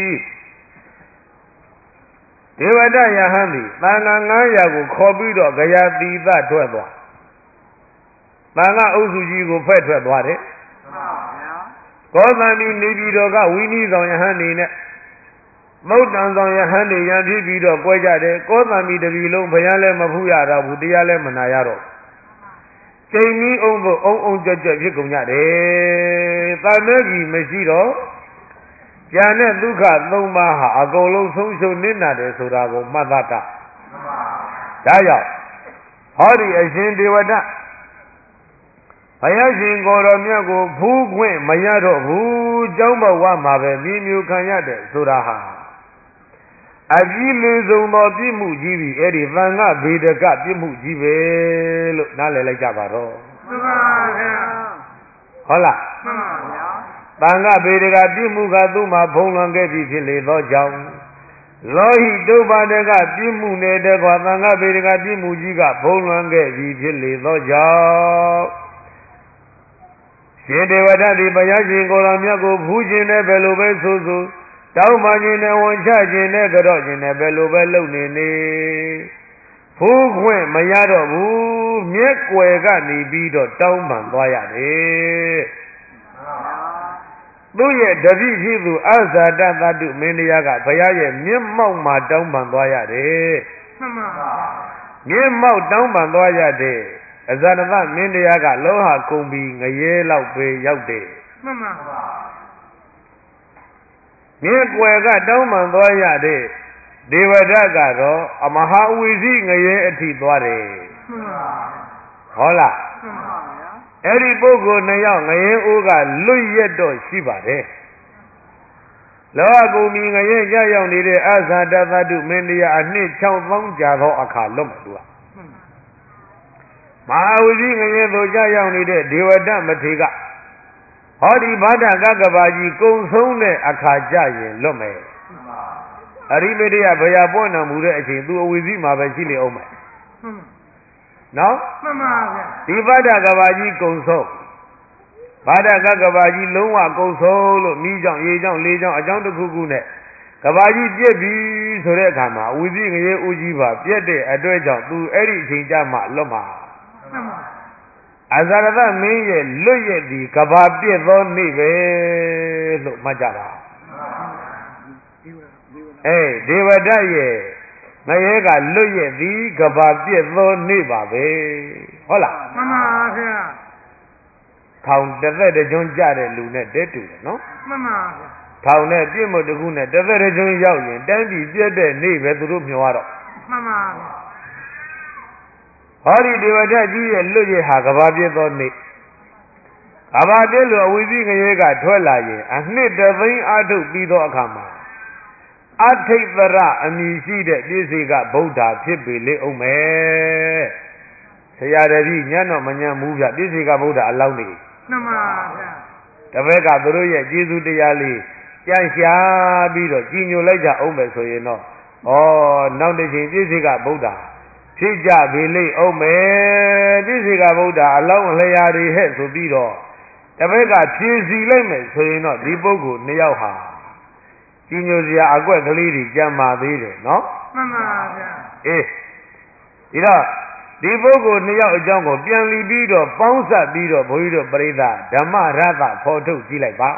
ဒေဝတယဟန်သည်သံဃာငါးရာကိုခေါ်ပြီးတော့ဂယာတိသထွက်သွားသံဃာအုပ်စုကြီးကိုဖက်ထွက်သွားတယ်ကောသံဒီနေပြည်တော်ကဝိနည်းဆောင်ယဟန်နေနဲ့မုတ်တန်ဆောင်ယဟန်နေရန်ဖြစ်ပြီးတော့ကြွဲကြတယ်ကောသံဒီတပြီလုံးဘုရားလည်းမဖူးရတော့ဘူးတရားလည်းမနာရတော့ချိန်ကြီးအောင်ဖို့အုံအုံကြွကြွဖြစ်ကုန်ကြတယ်သာမက်ကြီးမရှိတော့ဉာဏ်နဲ့ဒုက္ခသုံးပါးဟာအကုန်လုံးဆုံးရှုံးနစ်နာတယ်ဆိုတာကိုမှတ်သားတာဒါကြောင့်ဟောဒီအရှင်ဒေဝဒဘုရားရှင်ကိုယ်တော်မြတ်ကိုဖူးခွင့်မရတော့ဘူးကျောင်းဘဝမှာပဲမြည်မျိုးခံရတဲ့ဆိုတာဟာအကြီးလေးဆုံးသောပြစ်မှုကြီးပြီအဲ့ဒီသံဃဗေဒကပြစ်မှုကြီးပဲလို့နားလည်လိုက်ကြပါတော့မှန်ပါဗျာဟုတ်လားမှန်ပါဗျာသံဃဗေဒကပြစ်မှုကသူ့မှာဖုံးလွှမ်းခဲ့ပြီဖြစ်လေသောကြောင့်လောဟိတုပ္ပါဒကပြစ်မှုနဲ့တကွာသံဃဗေဒကပြစ်မှုကြီးကဖုံးလွှမ်းခဲ့ပြီဖြစ်လေသောကြောင့်ရှင်ဒေဝဒတ်ဒီဘုရားရှင်ကိုယ်တော်မြတ်ကိုဖူးခြင်းနဲ့ဘယ်လိုပဲဆိုဆိုတောင်းပန်ခြင်းနဲ့ဝန်ချခြင်းနဲ့ကြော့ခြင်းနဲ့ဘယ်လိုပဲလုပ်နေနေဖူးခွင့်မရတော့ဘူးမြက်ွယ်ကနေပြီးတော့တောင်းပန်သွားရတယ်သူ့ရဲ့တတိရှိသူအဇာတသတ္တုမင်းတရားကဘုရားရဲ့မျက်မှောက်မှာတောင်းပန်သွားရတယ်မှန်ပါမျက်မှောက်တောင်းပန်သွားရတဲ့အဇာတသမင်းတရားကလောဟကုန်ပြီးငရဲလောက်ပဲရောက်တယ်မှန်ပါမြက်ွယ်ကတောင်းပန်သွားရတဲ့ဒေဝဒတ်ကတော့အမဟာဝီစီငရဲအထိသွားတယ်မှန်ပါဟုတ်လားမှန်ပါဗျာအဲ့ဒီပုဂ္ဂိုလ်နှစ်ယောက်ငရဲအိုးကလွတ်ရက်တော့ရှိပါတယ်လောဟကုန်ပြီးငရဲရရောက်နေတဲ့အဇာတသတ္တုမင်းတရားအနှစ်၆သောင်းကြာသောအခါလွတ်မှာသူကမဟာဝီစီငရဲသို့ကြာရောက်နေတဲ့ဒေဝဒတ်မထေရကဟောဒီဘာဒကကဘာကြီးကုံဆုံးတဲ့အခါကြရင်လွတ်မယ်အရိမေတ္တရဘုရားပွင့်တော်မူတဲ့အချိန်သူအဝီစီမှာပဲရှိလေအောင်မယ်နော်မှန်ပါဗျာဒီဘာဒကဘာကြီးကုံဆုံးဘာဒကကဘာကြီးလုံးဝကုံဆုံးလို့မိကြောင့်ရေကြောင့်လေကြောင့်အကြောင်းတစ်ခုခုနဲ့ကဘာကြီးပြက်ပြီဆိုတဲ့အခါမှာအဝီစီငရဲဦးကြီးပါပြက်တဲ့အတွက်ကြောင့်သူအဲ့ဒီအချိန်ကြမှာလွတ်မှာမှန်ပါအဇာရသမင်းရဲ့လွတ်ရက်ဒီကဘာပြည့်သောနေ့ပဲလို့မှတ်ကြပါအေးဒေဝဒတ်ရဲ့ငရဲကလွတ်ရက်ဒီကဘာပြည့်သောနေ့ပါပဲဟုတ်လားမှန်ပါဗျာထောင်တစ်သက်တကြွကြတဲ့လူနဲ့တဲတူတယ်နော်မှန်ပါဗျာထောင်နဲ့ပြည့်မှုတခုနဲ့တစ်သက်တကြွရောက်ရင်တန်းပြီးပြည့်တဲ့နေ့ပဲသူတို့မျှော်ရတော့မှန်ပါဗျာဟောဒီဒေဝဒတ်ကြီးရဲ့လွတ်ရဟာကဘာပြည့်သောနေ့ကဘာပြည့်လို့အဝီစီငရဲကထွက်လာရင်အနှစ်တသိန်းအထုတ်ပြီးသောအခါမှာအထိတ်သရအမည်ရှိတဲ့ပြည့်စေကဗုဒ္ဓဖြစ်ပေလေအောင်မယ်ဆရာတပည့်ညံ့တော့မညံ့ဘူးဗျပြည့်စေကဗုဒ္ဓအလောင်းနေမှန်ပါဗျာတပည့်ကသူတို့ရဲ့ကျေးဇူးတရားလေးကြံရှာပြီးတော့ကြီးညိုလိုက်ကြအောင်မယ်ဆိုရင်တော့ဩနောက်တစ်ချိန်ပြည့်စေကဗုဒ္ဓထဖြစ်ကြပေလိမ့်အောင်မယ်တိစိကဗုဒ္ဓအလောင်းလျာတွေဟဲ့ဆိုပြီးတော့တပည့်ကဖြည့်စီလိုက်မယ်ဆိုရင်တော့ဒီပုဂ္ဂိုလ်နှစ်ယောက်ဟာကြီးညိုစရာအကွက်ကလေးတွေကြံပါသေးတယ်နော်မှန်ပါဗျာအေးဒီတော့ဒီပုဂ္ဂိုလ်နှစ်ယောက်အကြောင်းကိုပြန်လီပြီးတော့ပေါင်းစပ်ပြီးတော့ဘုန်းကြီးတို့ပြိဿဓမ္မရသဖော်ထုတ်ကြည့်လိုက်ပါ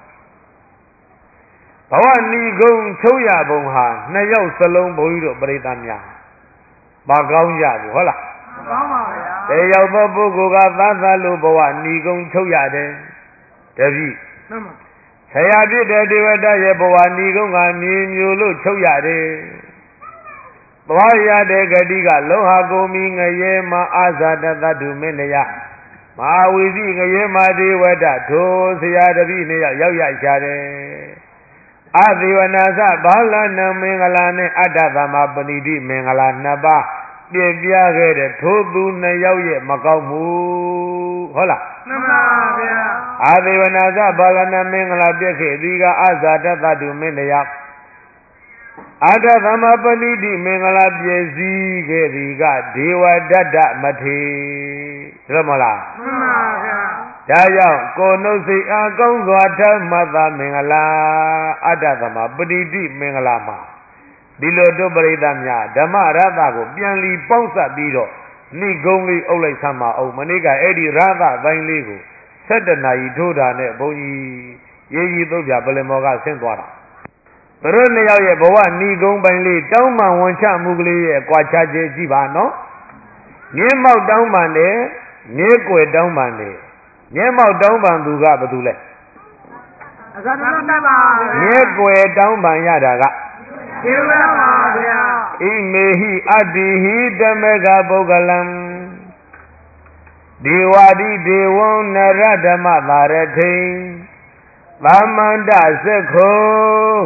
ဘဝဏီကုံချုပ်ရပုံဟာနှစ်ယောက်စလုံးဘုန်းကြီးတို့ပြိဿများမကောင်းကြဘူးဟုတ်လားမကောင်းပါဗျာတယောက်သောပုဂ္ဂိုလ်ကသတ်သတ်လို့ဘဝဏီကုံချုပ်ရတယ်တပည့်မှန်ပါဆရာဖြစ်တဲ့ဒေဝတရဲ့ဘဝဏီကုံကမြေမျိုးလို့ချုပ်ရတယ်သွားရတဲ့ဂတိကလုံဟာကိုမီငရဲမအာဇာတသတ္တုမင်းရမဟာဝီစီငရဲမဒေဝတထိုဆရာတပည့်နှစ်ယောက်ရောက်ရရှာတယ်အသေဝနာသဘာလနမင်္ဂလာနဲ့အတ္တသမပဏိတိမင်္ဂလာနှစ်ပါးပြပြခဲ့တဲ့ထိုသူနှစ်ယောက်ရဲ့မကောင်းမှုဟုတ်လားမှန်ပါဗျာအသေဝနာသဘာလနမင်္ဂလာပြခဲ့သည်ကအဇာတသတ္တုမင်းရအတ္တသမပဏိတိမင်္ဂလာပြည့်စည်ခဲ့သည်ကဒေဝဒတ္တမထေရမလားမှန်ပါဗျာဒါကြောင့်ကိုနှုတ်စိတ်အားကောင်းစွာဓမ္မသာမင်္ဂလာအတ္တသမပဏိတိမင်္ဂလာမှာဒီလိုတို့ပရိသတ်များဓမ္မရသကိုပြန်လီပေါင်းစပ်ပြီးတော့ဏိဂုံးလေးအုပ်လိုက်ဆမ်းပါအောင်မနေ့ကအဲ့ဒီရသပိုင်းလေးကိုဆယ်တနာရီထိုးတာနဲ့ဘုန်းကြီးရေးကြီးသုံးပြပလင်မော်ကဆင်းသွားတာသူတို့နှစ်ယောက်ရဲ့ဘဝဏီကုံပိုင်းလေးတောင်းပန်ဝန်ချမှုကလေးရဲ့ကြွားချခြင်းကြည့်ပါနော်မြင်းမောက်တောင်းပန်တယ်မြဲကွယ်တောင်းပန်တယ်မြဲမောက်တောင်းပန်သူကဘယ်သူလဲအဇာတတပါမြဲကွယ်တောင်းပန်ရတာကဒေဝပါဗျာဣမေဟိအတ္တိဟိဓမ္မကပုဂ္ဂလံဒေဝတိဒေဝံနရဓမ္မသာရထိသမန္တသက္ခုံ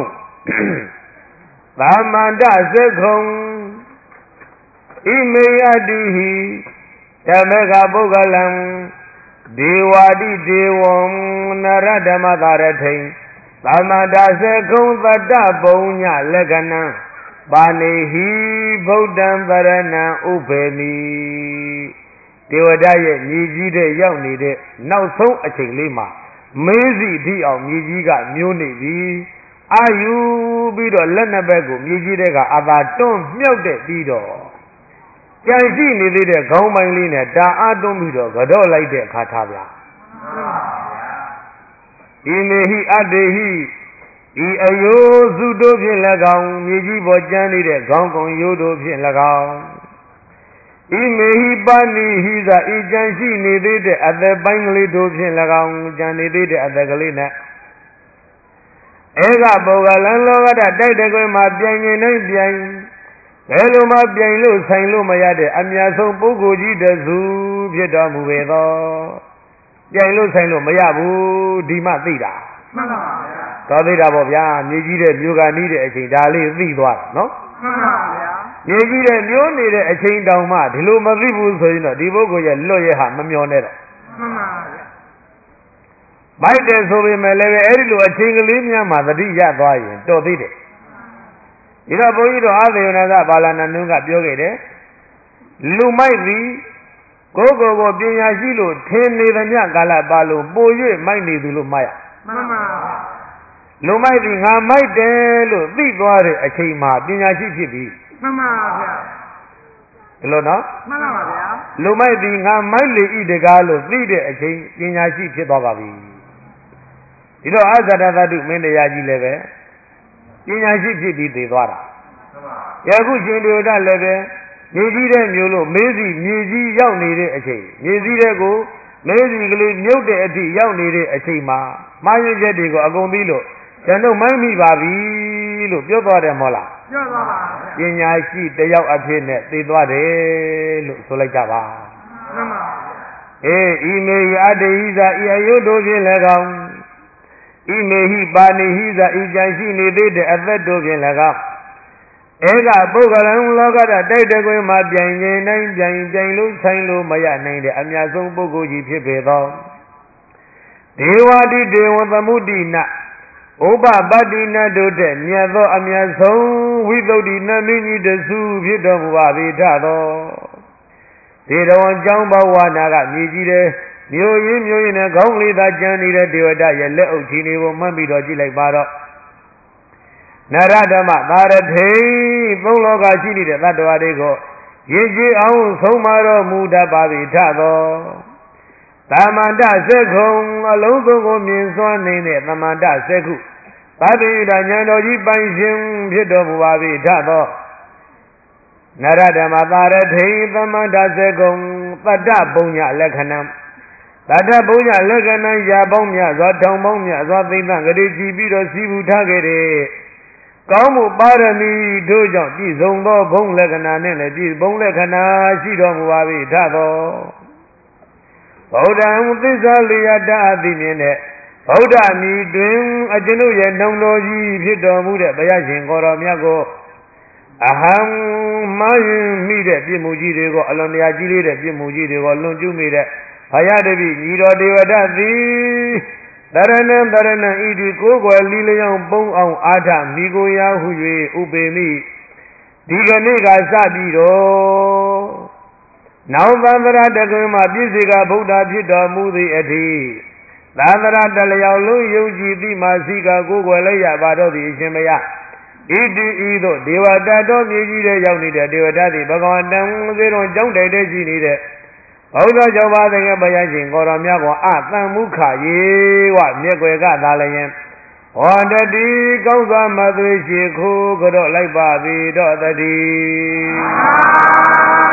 သမန္တသက္ခုံဣမေယတိဟိဓမ္မကပုဂ္ဂလံဒေဝတိဒေဝံနရဓမ္မသာရထိသမန္တသက္ခုံသတ္တပုံညလက္ခဏံပါဏိဟိဗုဒ္ဓံပရဏံဥပေနိဒေဝဒရဲ့မြေကြီးတဲ့ရောက်နေတဲ့နောက်ဆုံးအချိန်လေးမှာမေးစီထိအောင်မြေကြီးကမျိုးနေပြီအာယူပြီးတော့လက်နှစ်ဘက်ကိုမြေကြီးတဲ့ကအသာတွန်းမြုပ်တဲ့ပြီးတော့ကြံရှိနေသေးတဲ့ခေါင်းပိုင်းလေးနဲ့တာအားတွန်းပြီးတော့ကြော့လိုက်တဲ့အခါထားဗျာဤမေဟိအတ္တေဟိဤအယိုးစုတို့ဖြင့်၎င်းမြေကြီးပေါ်ကျမ်းနေတဲ့ခေါင်းကုံရိုးတို့ဖြင့်၎င်းဤမေဟိပါဏိဟိသာဤကြံရှိနေသေးတဲ့အသက်ပိုင်းကလေးတို့ဖြင့်၎င်းကြံနေသေးတဲ့အသက်ကလေးနဲ့ဧကပုဂ္ဂလံလောကတတိုက်တကွယ်မှာပြိုင်နေနိုင်ပြိုင်ဘယ်လိုမှပြိုင်လို့ဆိုင်လို့မရတဲ့အမြတ်ဆုံးပုဂ္ဂိုလ်ကြီးတစုဖြစ်တော်မူပေသောပြိုင်လို့ဆိုင်လို့မရဘူးဒီမှသိတာမှန်ပါဗျာတော်သေးတာပေါ့ဗျာမြေကြီးတဲ့မြို့ကနီးတဲ့အချိန်ဒါလေးသိသွားတာနော်မှန်ပါဗျာမြေကြီးတဲ့မြို့နေတဲ့အချိန်တောင်မှဒီလိုမသိဘူးဆိုရင်တော့ဒီပုဂ္ဂိုလ်ရဲ့လွတ်ရဟာမမျောနဲ့တော့မှန်ပါဗျာမိုက်တယ်ဆိုပေမဲ့လည်းအဲ့ဒီလိုအချိန်ကလေးများမှာသတိရသွားရင်တော်သေးတယ်ဒီတော့ဘုန်းကြီးတို့အာသေယနာသဘာလနာနုကပြောခဲ့တယ်လူမိုက်သည်ကိုယ်ကိုယ်ကိုပညာရှိလို့ထင်နေသမျှကာလပါလို့ပို၍မိုက်နေသူလို့မှားရမှန်ပါလူမိုက်သည်ငါမိုက်တယ်လို့သိသွားတဲ့အချိန်မှာပညာရှိဖြစ်ပြီမှန်ပါဗျာဒီလိုနော်မှန်ပါဗျာလူမိုက်သည်ငါမိုက်လေဤတကားလို့သိတဲ့အချိန်ပညာရှိဖြစ်သွားပါပြီဒီတော့အဇာတသတ္တုမင်းတရားကြီးလည်းပဲပညာရှိဖြစ်ပြီးသိသွားတာယခုရှင်ဒေဝဒလည်းပဲမြေကြီးတဲ့မျိုးလို့မေးစီမြေကြီးရောက်နေတဲ့အချိန်မြေကြီးတဲ့ကိုမေးစီကလေးမြုပ်တဲ့အထိရောက်နေတဲ့အချိန်မှာမှားယွင်းချက်တွေကိုအကုန်သိလို့ကျွန်တော်မိုင်းမိပါပြီလို့ပြောသွားတယ်မဟုတ်လားပြောသွားပါပညာရှိတယောက်အဖြစ်နဲ့သိသွားတယ်လို့ဆိုလိုက်ကြပါမှန်ပါအေးဤမေယအတ္တိဟိသာဤအယုတို့ဖြင့်၎င်းဤမေဟိပါဏိဟိသာဤကြံရှိနေသေးတဲ့အသက်တို့ဖြင့်၎င်းဧကပုဂ္ဂလံလောကတတိုက်တကွင်းမှာပြိုင်နေနိုင်ပြိုင်ပြိုင်လို့ဆိုင်လို့မရနိုင်တဲ့အမြတ်ဆုံးပုဂ္ဂိုလ်ကြီးဖြစ်ပေသောဒေဝတိဒေဝသမုဒိန Upa Badina Dote, Niado Amiason, without the Namini the Su, Vidom Wabitado. They don't jump out one naga, Nijide, Mio in a gongli that journey that they were dying, little teeny woman be dodgy like Baro. Naradama, Narate, Bologa Chini, that do go. Yeji au Somaro Muda Babitado. Tamanda Sekung, a logo means one name, Tamanda Seku. Babi Danyano Jibanshim, Pidomu Babitado. Naradama Narate, Tamanda Sekung, Tada Bunya Lekanam. Tada Bunya Lekana, Yabomia, Zotomomia, Zotinga, Gibido Sibu Tagare. Kamu Barami Dojo, Dizongo, Bong Lekana, Nene, Bong Lekana, Shidom Babitado. Oda Mutizaliada Dinene, Oda Mi Dwin, a Genuya Nonoji, Pidomuda, Bayashin, Goramiago, Aham Mayum Mide, Pimujigo, Alonia Gili, Pimujigo, Lonju Mide, Hayadabi, Nido Devadati, Daranam Darana Idi Kogo, Lilian Bong on Ada, Migo Yahu, Ubemi, Diganiga Sabido. Now Vandra Dagama Biziga Buddha Pita Mudi Eti. Vandra Dalia Lu Yuji Masiga Gugolaya Bado the Ishimaya. Idi Ido, Devadato Miji Yaunida, Devadati, Bagawan, Zero Jong de Gini. Oda Java the Bayajin, Goramiago, Ata Muka, ye, what Miaga Dalayan. On the D goes on Madrishi, who go like Babi, the D.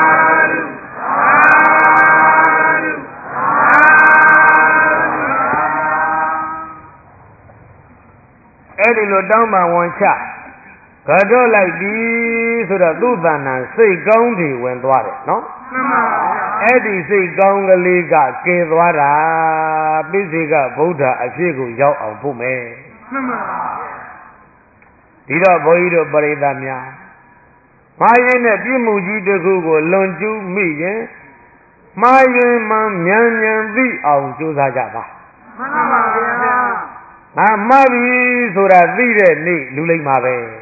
Eddie Lodama one shot. Gado like this, so that Lubana say Gondi when water, no? Eddie say Gonga Liga, Kevara, Biziga, Buddha, a figure yaw on Pume. Dida Boido Baridamia. My in a Bimuji de Google, Lonju, me, eh? My man, Yan Yan, the out to Zajaba. Mamabi Sura Vide Ni Luli Mabe.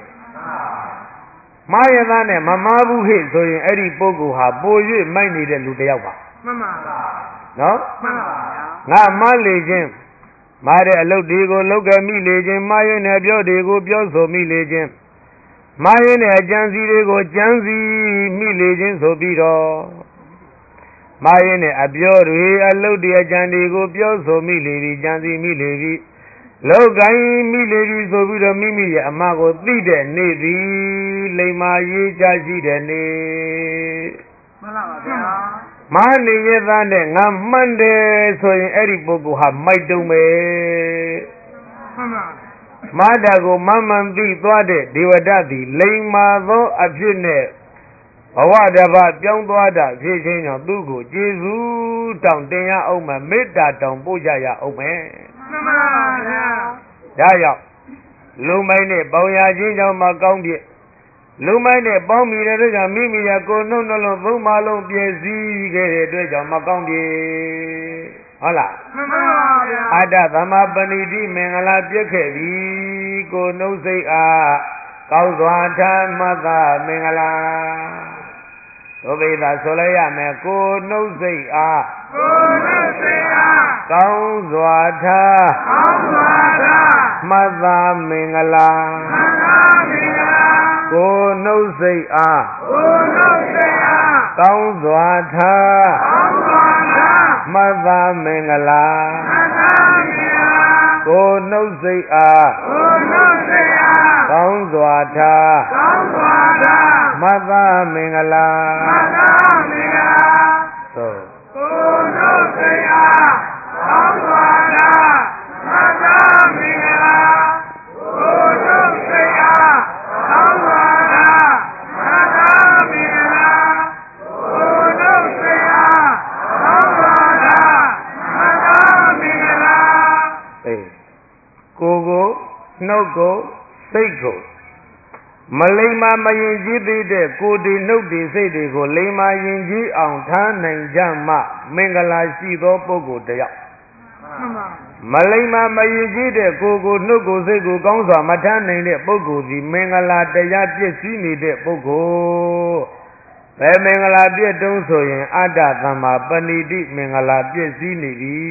Mayana, Mamabu hit so in Eddie Bogo have boy, might need a Ludeava. No? Now, my legend. Mare look, they go look at me, legend. Mayan have your they go so me, legend. Mayan a Janzi, they go Janzi, me, legend, so be all. Mayan a Biori, I look the Ajandi go so me, lady, Janzi, me, lady. Logai mi lady so with a mimi, a mago, the navy, lay my ye jaji the ne. Monday, yes, and Monday, so in Eddie Bogo have my domain. Madago, Mamma, be thoughted, they were daddy, lay my though a few net. A whatever, young daughter, fishing of Dugo, Jesu, down there, oh my, made that down Bojaya, oh man. Daya Lumine, Boya Jinja Magambi Lumine, Bombi, Mimi, go no no no, Malo, Biezi, Geja Magambi. Hola. Ada, Dama Banidi, Mengala, Biakevi, go no say ah, Kauzwanta, Mother, Mengala. Obeda Solaya, me go no say ah. Kauzwata Mother Mingala Go no say ah Kauzwata Mother Mingala Go no say ah Kauzwata Mother Mingala So no go, say go. Malema Mayinji de Kodi no de say de go, Lema Yinji on Tan and Jama, Mengala Shido Pogo de မလိမ္မာမယဉ်ကျေးတဲ့ကိုယ်ကိုနှုတ်ကိုစိတ်ကိုကောင်းစွာမထမ်းနိုင်တဲ့ပုဂ္ဂိုလ်ဒီမင်္ဂလာတရားပြည့်စည်နေတဲ့ပုဂ္ဂိုလ်ဘယ်မင်္ဂလာပြည့်တုံးဆိုရင်အတ္တသမ္မာပဏိတိမင်္ဂလာပြည့်စည်နေပြီ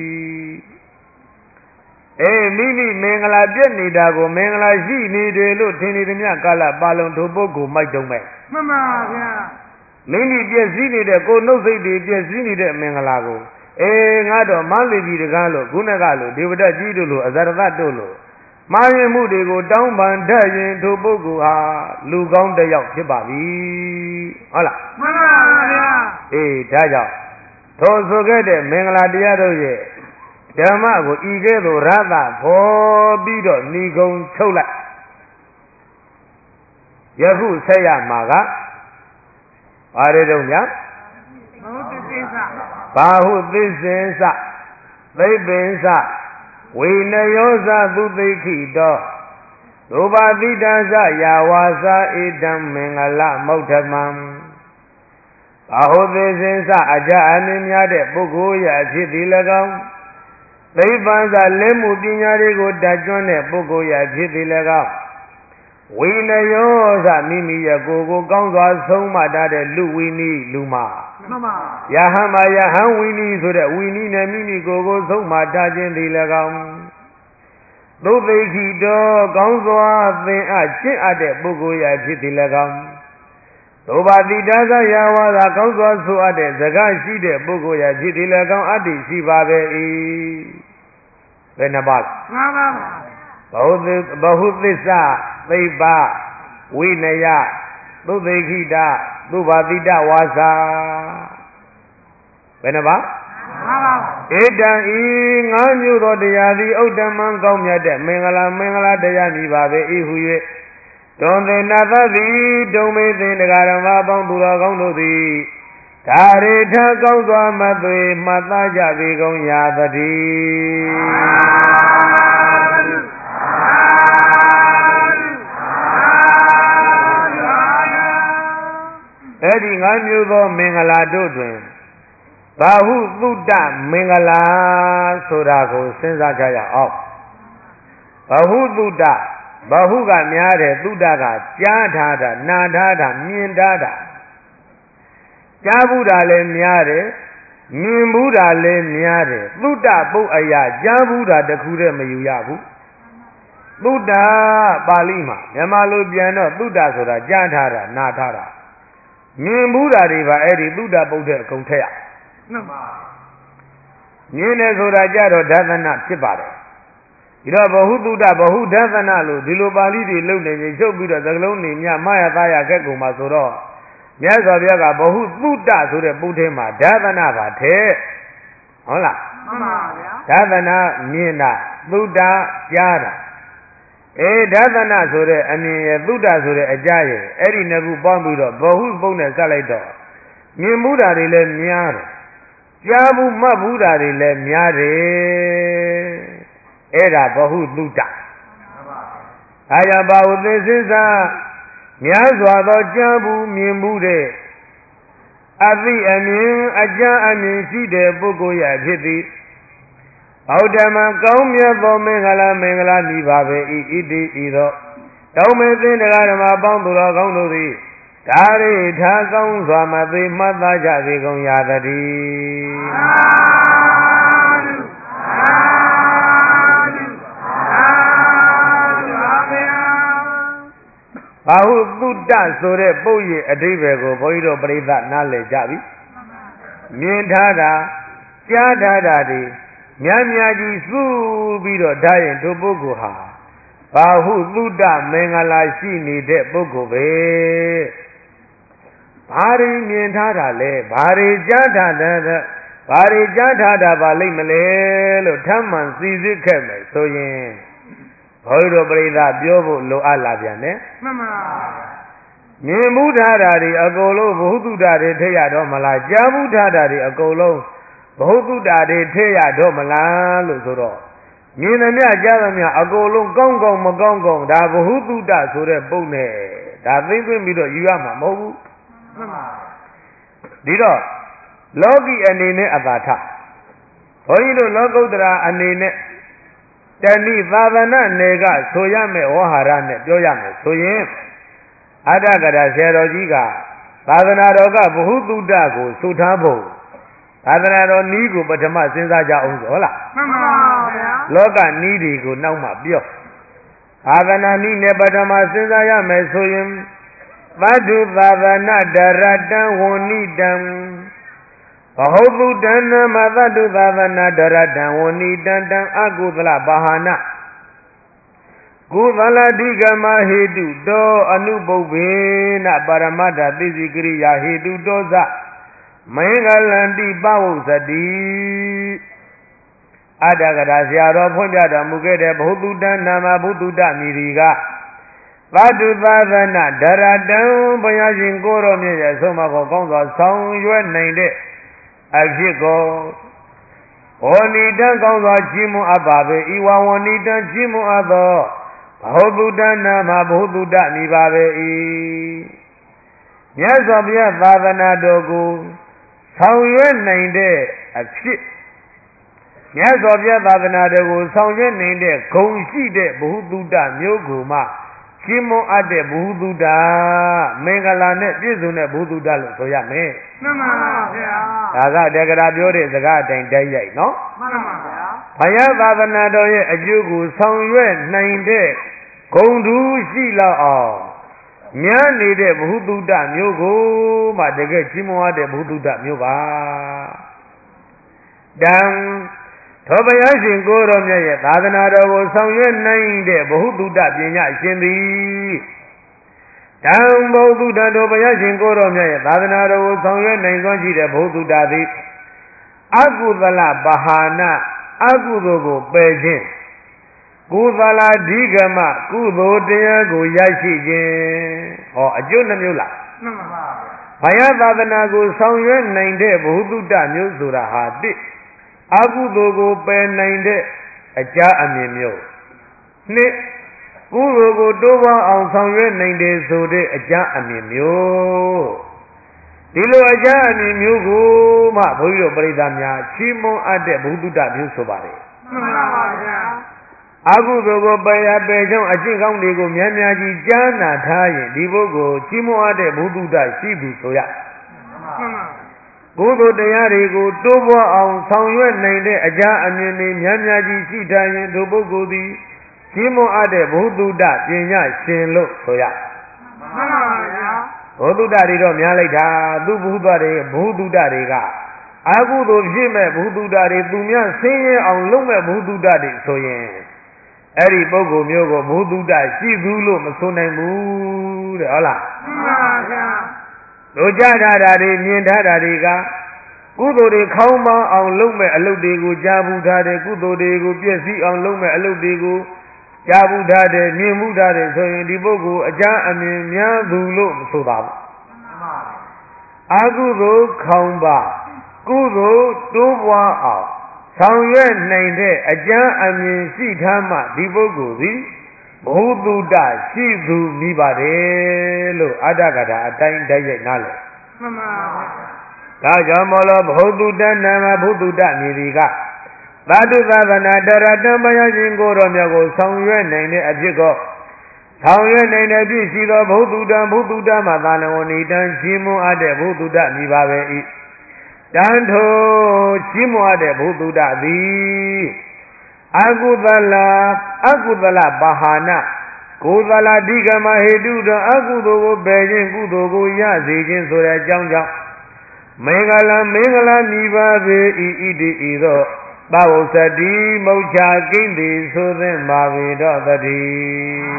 အေးမိမိမင်္ဂလာပြည့်နေတာကိုမင်္ဂလာရှိနေတယ်လို့ထင်နေသည်မြတ်ကာလပါလုံးထိုပုဂ္ဂိုလ်မိုက်တုံးမဲ့မှန်ပါဗျာမိမိပြည့်စည်နေတဲ့ကိုယ်နှုတ်စိတ်တွေပြည့်စည်နေတဲ့မင်္ဂလာကိုအေးငါတော့မန္လိပြီတကားလို့ခုနကလို့ဒေဝဒတ်ကြီးတို့လို့အဇရတတို့လို့မာရင်မှုတွေကိုတောင်းပန်တတ်ရင်ထိုပုဂ္ဂိုလ်ဟာလူကောင်းတစ်ယောက်ဖြစ်ပါပြီဟုတ်လားမှန်ပါဗျာအေးဒါကြောင့်ထိုဆိုခဲ့တဲ့မင်္ဂလာတရားတို့ရဲ့ဓမ္မကိုဤကဲ့သို့ရသခေါ်ပြီးတော့ဏီကုံချုပ်လိုက်ယခုဆက်ရမှာကဘာတွေတော့ညဘာဟုသစ္စေသသိပ္ပင်္စဝိနယောသသုသိခိတောဒုပါတိတံသယာဝါစာဣဒံမင်္ဂလမௌထမံဘာဟုသစ္စေသအကြအမြင်များတဲ့ပုဂ္ဂိုလ်ရဲ့အဖြစ်ဒီ၎င်းသိပ္ပံသလက်မှုပညာတွေကိုတတ်ကျွမ်းတဲ့ပုဂ္ဂိုလ်ရဲ့အဖြစ်ဒီ၎င်းဝိနယောသမိမိရဲ့ကိုယ်ကိုကောင်းစွာဆုံးမတတ်တဲ့လူဝိနည်းလူမမှန်ပါယဟမယဟံဝိနည်းဆိုတဲ့ဝိနည်းနဲ့မိမိကိုယ်ကိုဆုံးမတတ်ခြင်းဒီ၎င်းသုသိခိတောကောင်းစွာသင်အပ်ရှင်းအပ်တဲ့ပုဂ္ဂိုလ်ရဲ့ဖြစ်ဒီ၎င်းဒုဘာတိတသယဝါဒကောင်းစွာဆိုအပ်တဲ့စကားရှိတဲ့ပုဂ္ဂိုလ်ရဲ့ဖြစ်ဒီ၎င်းအတ္တိရှိပါပဲ၏ဘယ်နှပါ့မှန်ပါဘဟုသဘဟုသစ္စာသိပ္ပဝိနယသုသိခိတသုဘာတိတဝါစာဘယ်နှပါမှန်ပါဧတံဤငါးမျိုးသောတရားသည်ဥဒ္ဓမံကောင်းမြတ်တဲ့မင်္ဂလာမင်္ဂလာတရားမိပါပဲဤဟု၍တွန်သေနာသသည်ဒုံမေသင်တရားဓမ္မပေါင်းသူတော်ကောင်းတို့သည်ဒါရေထကောင်းစွာမသွေမှတ်သားကြပေကုန်ရာသတည်းအဲ့ဒီငါးမျိုးသောမင်္ဂလာတို့တွင်ဘာဟုသုတ္တမင်္ဂလာဆိုတာကိုစဉ်းစားကြရအောင်ဘာဟုသုတ္တဘာဟုကများတယ်သုတ္တကကြားထားတာနာထားတာမြင်ထားတာကြားဘူးတာလည်းများတယ်မြင်ဘူးတာလည်းများတယ်သုတ္တပုတ်အရာကြားဘူးတာတခုတည်းမယူရဘူးသုတ္တပါဠိမှာမြန်မာလိုပြန်တော့သုတ္တဆိုတာကြားထားတာနာထားတာမြင်ဘူးတာတွေပါအဲ့ဒီသုတ္တပုတ်တဲ့အကုန်ထက်ရမှန်ပါမြင်တယ်ဆိုတာကြတော့ဒသနာဖြစ်ပါတယ်ဒီတော့ဘဟုသုတ္တဘဟုဒသနာလို့ဒီလိုပါဠိတွေလုံနေရင်ချုပ်ပြီးတော့သကလုံးနေမြမရသားရခက်ကုန်မှာဆိုတော့မြတ်စွာဘုရားကဘဟုသုတ္တဆိုတဲ့ပုဒ်ထဲမှာဒသနာပါတဲ့ဟုတ်လားမှန်ပါဗျာဒသနာမြင်တာသုတ္တကြားတာအေဒသနာဆိုတဲ့အမြင်ရသုတ္တဆိုတဲ့အကြားရအဲ့ဒီနှစ်ခုပေါင်းပြီးတော့ဘဟုပုံနဲ့စပ်လိုက်တော့မြင်မှုတာတွေလည်းများတယ်ကြားဘူးမှတ်ဘူးတာတွေလည်းများတယ်အဲ့ဒါဘဟုသုတ္တအားကြောင့်ဘာဟုသစ္စာများစွာသောကြားဘူးမြင်ဘူးတဲ့အသိအမြင်အကြံအမြင်ရှိတဲ့ပုဂ္ဂိုလ်ရဲ့ဖြစ်သည်ဗုဒ္ဓမကောင်းမြတ်သောမင်္ဂလာမင်္ဂလာမိပါပဲဤဣတိဤသောတောင်းမေသင်္တရားဓမ္မပေါင်းသူတော်ကောင်းတို့သည်ဒါရိထာကောင်းစွာမသိမှတ်သားကြစေကုန်ရာတည်းဘာဟုသုတ္တဆိုတဲ့ပုဒ်ရဲ့အဓိပ္ပာယ်ကိုဘုန်းကြီးတို့ပြိဿနားလည်ကြပြီမြင်ထားတာကြားထားတာတွေများများကြီးစုပြီးတော့ဒါရင်တို့ပုဂ္ဂိုလ်ဟာဘာဟုသုတ္တမင်္ဂလာရှိနေတဲ့ပုဂ္ဂိုလ်ပဲဘာတွေမြင်ထားတာလဲဘာတွေကြားထားတာဘာတွေကြားထားတာပါလိမ့်မလဲလို့ထမ်းမှန်စီစစ်ခဲ့မယ်ဆိုရင်ဘုရားပရိသတ်ပြောဖို့လိုအပ်လာပြန်တယ်မှန်ပါမြင်မှုထားတာတွေအကုန်လုံးဘုဟုတုတ္တတွေထည့်ရတော့မလားကြားမှုထားတာတွေအကုန်လုံးဘုဟုတုတ္တတွေထည့်ရတော့မလားလို့ဆိုတော့မြင်သမျှကြားသမျှအကုန်လုံးကောင်းကောင်းမကောင်းကောင်းဒါဘုဟုတုတ္တဆိုတဲ့ပုံနဲ့ဒါသိသိပြီးတော့ယူရမှာမဟုတ်ဘူးမှန်ပါဒီတော့လောကီအနေနဲ့အသာထဘုန်းကြီးတို့လောကုတ္တရာအနေနဲ့တဏိသာသနာနယ်ကဆိုရမယ်ဝဟာရနဲ့ပြောရမယ်ဆိုရင်အတ္တကရာဆရာတော်ကြီးကသာသနာတော်ကဘ ഹു တုတ္တကိုဆိုထားဖို့သာသနာတော်နီးကိုပထမစဉ်းစားကြအောင်ဆိုဟုတ်လားမှန်ပါဗျာလောကနီးတွေကိုနောက်မှပြောသာသနာနီးနဲ့ပထမစဉ်းစားရမယ်ဆိုရင်သတ္တုသာသနာဒရတံဝဏိတံဘ ഹു တုတ္တနာမသတ္တုသာသနာဒရတံဝဏိတံတံအကုသလဘာဟာနကုသလဓိကမဟေတုတောအနုပုပ္ပေနပါရမတ္ထသိစိကရိယာဟေတုတောသမင်္ဂလံတိပဝုစတိအတ္တကရာဆရာတော်ဖွင့်ပြတော်မူခဲ့တဲ့ဘ ഹു တုတ္တနာမဘုတုတ္တမိရီကသတ္တုသာသနာဒရတံဘုရားရှင်ကိုယ်တော်မြတ်ရဲ့အဆုံးအမကိုကောင်းစွာဆောင်ရွက်နိုင်တဲ့အဖြစ်ကိုဝဏိတံကောင်းစွာကြီးမွန်အပ်ပါပေဤဝဝဏိတံကြီးမွန်အပ်သောဘ ഹു တုတ္တနာမဘ ഹു တုတ္တမိပါပေ၏မြတ်စွာဘုရားသာသနာတော်ကိုဆောင်ရွက်နိုင်တဲ့အဖြစ်မြတ်စွာဘုရားသာသနာတော်ကိုဆောင်ရွက်နိုင်တဲ့ဂုဏ်ရှိတဲ့ဘ ഹു တုတ္တမျိုးကိုမှရှင်းမွန်အပ်တဲ့ဘ ഹു တုတ္တမင်္ဂလာနဲ့ပြည့်စုံတဲ့ဘ ഹു တုတ္တလို့ဆိုရမယ်မှန်ပါဗျာဒါကတက္ကရာပြောတဲ့စကားအတိုင်းတိုက်ရိုက်နော်မှန်ပါဗျာဘုရားသာသနာတော်ရဲ့အကျိုးကိုဆောင်ရွက်နိုင်တဲ့ဂုဏ်ထူးရှိလောက်အောင်မြတ်နေတဲ့ဘ ഹു တုတ္တမျိုးကိုမှတကယ်ရှင်းမွန်အပ်တဲ့ဘ ഹു တုတ္တမျိုးပါတံသောဘုရားရှင်ကိုယ်တော်မြတ်ရဲ့သာသနာတော်ကိုဆောင်ရွက်နိုင်တဲ့ဘ ഹു တုတ္တပညာရှင်သည်တံဘ ഹു တုတ္တတော်ဘုရားရှင်ကိုယ်တော်မြတ်ရဲ့သာသနာတော်ကိုဆောင်ရွက်နိုင်စွမ်းရှိတဲ့ဘ ഹു တုတ္တသည်အကုသလဗဟာနအကုသိုလ်ကိုပယ်ခြင်းကုသလဓိကမကုသိုလ်တရားကိုရရှိခြင်းဟောအကျိုးနှမျိုးလားမှန်ပါဘုရားသာသနာကိုဆောင်ရွက်နိုင်တဲ့ဘ ഹു တုတ္တမျိုးဆိုတာဟာတိအကုသိုလ်ကိုပယ်နိုင်တဲ့အကြအမြင်မျိုးနှစ်ကုသိုလ်ကိုတိုးပွားအောင်ဆောင်ရွက်နိုင်တယ်ဆိုတဲ့အကြအမြင်မျိုးဒီလိုအကြအမြင်မျိုးကိုမှဘုန်းကြီးတို့ပရိသတ်များချီးမွမ်းအပ်တဲ့ဘ ഹു တုတ္တမျိုးဆိုပါတယ်မှန်ပါပါဗျာအကုသိုလ်ကိုပယ်ရပယ်ကြောင့်အကျင့်ကောင်းတွေကိုများများကြီးကြားနာထားရင်ဒီပုဂ္ဂိုလ်ချီးမွမ်းအပ်တဲ့ဘ ഹു တုတ္တရှိသူဆိုရမှန်ပါကုသိုလ်တရားတွေကိုတိုးပွားအောင်ဆောင်ရွက်နိုင်တဲ့အကြအမြင်တွေများများကြီးရှိထားရင်ဒုပုဂ္ဂိုလ်သည်ရှင်းမွန်အပ်တဲ့ဘ ഹു တုတ္တပညာရှင်လို့ဆိုရမှန်ပါဗျာဘ ഹു တုတ္တတွေတော့များလိုက်တာသူဘ ഹു တုတ္တတွေဘ ഹു တုတ္တတွေကအကုသိုလ်ဖြစ်မဲ့ဘ ဟူတုတ္တတွေသူများဆင်းရဲအောင်လုပ်မဲ့ဘ ဟူတုတ္တတွေဆိုရင်အဲ့ဒီပုဂ္ဂိုလ်မျိုးကိုဘ ဟူတုတ္တရှိဘူးလို့မဆိုနိုင်ဘူးတဲ့ဟုတ်လားမှန်ပါဗျာတို့ကြထားတာတွေမြင်ထားတာတွေကကုသိုလ်တွေခေါင်းပေါင်းအောင်လုပ်မဲ့အလုပ်တွေကိုကြားဘူးထားတယ်ကုသိုလ်တွေကိုပြည့်စည်အောင်လုပ်မဲ့အလုပ်တွေကိုကြားဘူးထားတယ်မြင်မှုထားတယ်ဆိုရင်ဒီပုဂ္ဂိုလ်အကြအမြင်များသူလို့မဆိုပါဘူးအကုသိုလ်ခေါင်းပါကုသိုလ်တိုးပွားအောင်ဆောင်ရွက်နိုင်တဲ့အကြံအမြင်ရှိထားမှဒီပုဂ္ဂိုလ်သည်ဘုသူတ္တရှိသူမိပါတယ်လို့အတ္တကထာအတိုင်းတိုက်ရိုက်နားလည်မှန်ပါပါဒါကြောင့်မလို့ဘုသူတ္တနာမဘုသူတ္တမြည်ဒီကသာတုသဗ္ဗနာတရတံဘယရှင်ကိုယ်တော်မြတ်ကိုဆောင်ရွက်နိုင်တဲ့အဖြစ်ကိုဆောင်ရွက်နိုင်တဲ့အဖြစ်ရှိသောဘုသူတ္တဘုသူတ္တမှာသာလဝဏီတံရှိမွန်အပ်တဲ့ဘုသူတ္တမိပါပဲ၏တန်ထိုရှိမွန်အပ်တဲ့ဘုသူတ္တသည်အကုသလအကုသလပါဟာနကုသလဓိကမဟေတုတော်အကုသိုလ်ကိုပယ်ခြင်းကုသိုလ်ကိုရစေခြင်းဆိုတဲ့အကြောင်းကြောင့်မင်္ဂလာမင်္ဂလာမြည်ပါပေဤဣတိဤသို့သဝုစတိမုတ်ချကိမ့်သည်ဆိုသင်ပါပေတော့တည်း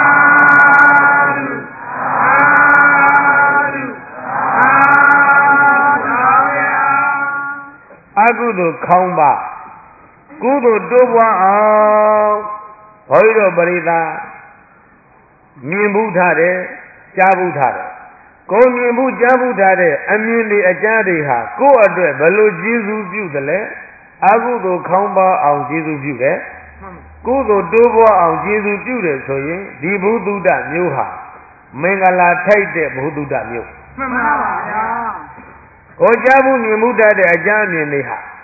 အကုသိုလ်ခေါင်းပါကုသိုလ်တိုးပွားအောင်ဘုရားပရိသတ်မြင်ဘူးထားတယ်ကြားဘူးထားတယ်ကိုယ်မြင်ဘူးကြားဘူးထားတဲ့အမြင်တွေအကြားတွေဟာကိုယ့်အတွက်ဘယ်လိုကျေးဇူးပြုသလဲအကုသိုလ်ခေါင်းပါအောင်ကျေးဇူးပြုတယ်ကုသိုလ်တိုးပွားအောင်ကျေးဇူးပြုတယ်ဆိုရင်ဒီဘုသူတ္တမျိုးဟာမင်္ဂလာထိုက်တဲ့ဘုသူတ္တမျိုးမှန်ပါပါဗျာကိုကြားဘူးမြင်မှုတတ်တဲ့အကြမ်းမြင်တွေဟာ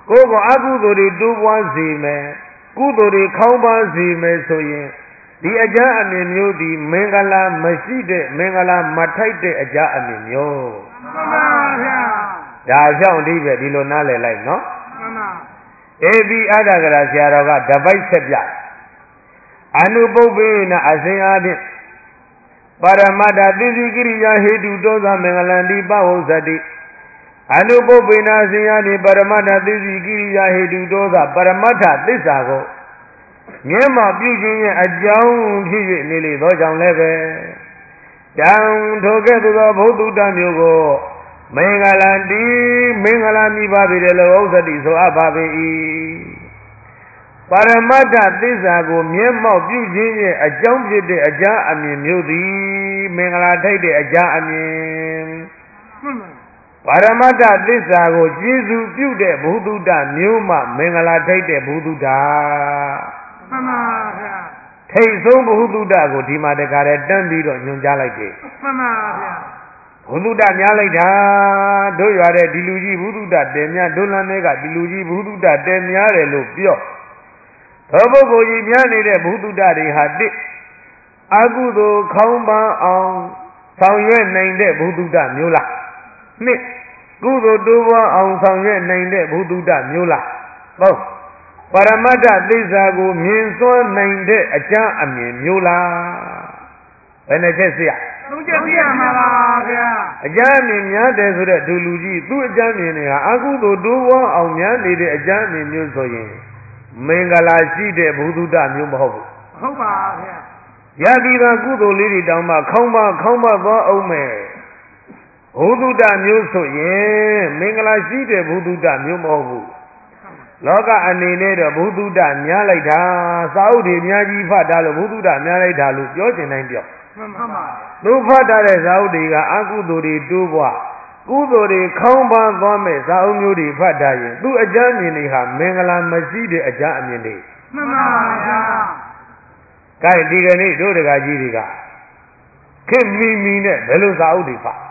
ကိုယ်ကအကုသိုလ်တွေတိုးပွားစေမယ်ကုသိုလ်တွေခေါင်းပါစေမယ်ဆိုရင်ဒီအကြအမြင်မျိုးဒီမင်္ဂလာမရှိတဲ့မင်္ဂလာမထိုက်တဲ့အကြအမြင်မျိုးမှန်ပါဗျာဒါကြောင့်ဒီပဲဒီလိုနားလည်လိုက်နော်မှန်ပါအေဒီအတ္တကရာဆရာတော်ကတပိုက်ဆက်ပြအနုပုပ္ပေနအစဉ်အားဖြင့်ပရမတ္တသစ္စည်းကိရိယာဟေတုတောသမင်္ဂလံတိပဝုဇ္ဇတိအနုပုပ္ပေနအစဉ်အားဖြင့်ပရမတ္တသစ္စည်းကိရိယာဟေတုတောသပရမတ္ထသစ္စာကိုမျက်မှောက်ပြုခြင်းရဲ့အကြောင်းဖြစ်၍နေလေသောကြောင့်လည်းပဲတံထိုကဲ့သို့သောဘုဒ္ဓတမျိုးကိုမင်္ဂလာတိမင်္ဂလာမိပါပေတယ်လို့ဥစ္စာတိဆိုအပ်ပါပေ၏ပရမတ္ထသစ္စာကိုမျက်မှောက်ပြုခြင်းရဲ့အကြောင်းဖြစ်တဲ့အကြအမြင်မျိုးသည်မင်္ဂလာထိုက်တဲ့အကြအမြင်ပရမတ္ထသစ္စာကိုကျေစုပြုတဲ့ဘုဒ္ဓတမျိုးမှမင်္ဂလာထိုက်တဲ့ဘုဒ္ဓတာမှန်ပါဗျာထိတ်ဆုံးဘုဒ္ဓတာကိုဒီမှာတခါတည်းတန်းပြီးတော့ညွှန်ကြားလိုက်တယ်မှန်ပါဗျာဘုဒ္ဓတာများလိုက်တာတို့ရွာတဲ့ဒီလူကြီးဘုဒ္ဓတာတဲများဒုလန်တွေကဒီလူကြီးဘုဒ္ဓတာတဲများတယ်လို့ပြောသောပုဂ္ဂိုလ်ကြီးများနေတဲ့ဘုဒ္ဓတာတွေဟာတစ်အကုသိုလ်ခေါင်းပန်းအောင်ဆောင်ရွက်နိုင်တဲ့ဘုဒ္ဓတာမျိုးလားနှစ်ကုသိုလ်တိုးပွားအောင်ဆောင်ရွက်နိုင်တဲ့ဘုဒ္ဓတာမျိုးလားသုံးပရမတ္ထသစ္စာကိုမြင်စွမ်းနိုင်တဲ့အကြမ်းအမြင်မျိုးလားဘယ်နှချက်စီရသုံးချက်ပြရမှာပါဗျာအကြမ်းအမြင်များတယ်ဆိုတဲ့ဒုလူကြီးသူ့အကြမ်းမြင်တွေဟာအကုသိုလ်တိုးပွားအောင်များနေတဲ့အကြမ်းအမြင်မျိုးဆိုရင်မင်္ဂလာရှိတဲ့ဘုဒ္ဓတမျိုးမဟုတ်ဘူးဟုတ်ပါဗျာယတိသာကုသိုလ်လေးတွေတောင်းမှခေါင်းမခေါင်းမသွားအောင်မယ်ဘုဒ္ဓတမျိုးဆိုရင်မင်္ဂလာရှိတဲ့ဘုဒ္ဓတမျိုးမဟုတ်ဘူးလောကအနေနဲ့တော့ဘုဒ္ဓတများလိုက်တာစာအုပ်တွေအများကြီးဖတ်တာလို့ဘုဒ္ဓတများလိုက်တာလို့ပြောချင်တိုင်းပြောမှန်ပါသူဖတ်တဲ့စာအုပ်တွေကအကုသိုလ်တွေတိုးပွားကုသိုလ်တွေခေါင်းပန်းသွားမဲ့စာအုပ်မျိုးတွေဖတ်တာရင်သူ့အကြမ်းမြင်တွေဟာမင်္ဂလာမရှိတဲ့အကြမ်းအမြင်တွေမှန်ပါဗျာ။ကဲဒီကနေ့တို့တကကြီးတွေကခင်မီမီနဲ့ဘယ်လိုစာအုပ်တွေဖတ်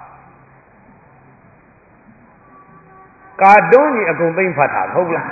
ကာတွန်းကြီးအကုန်သိမ့်ဖတ်တာဟုတ်လား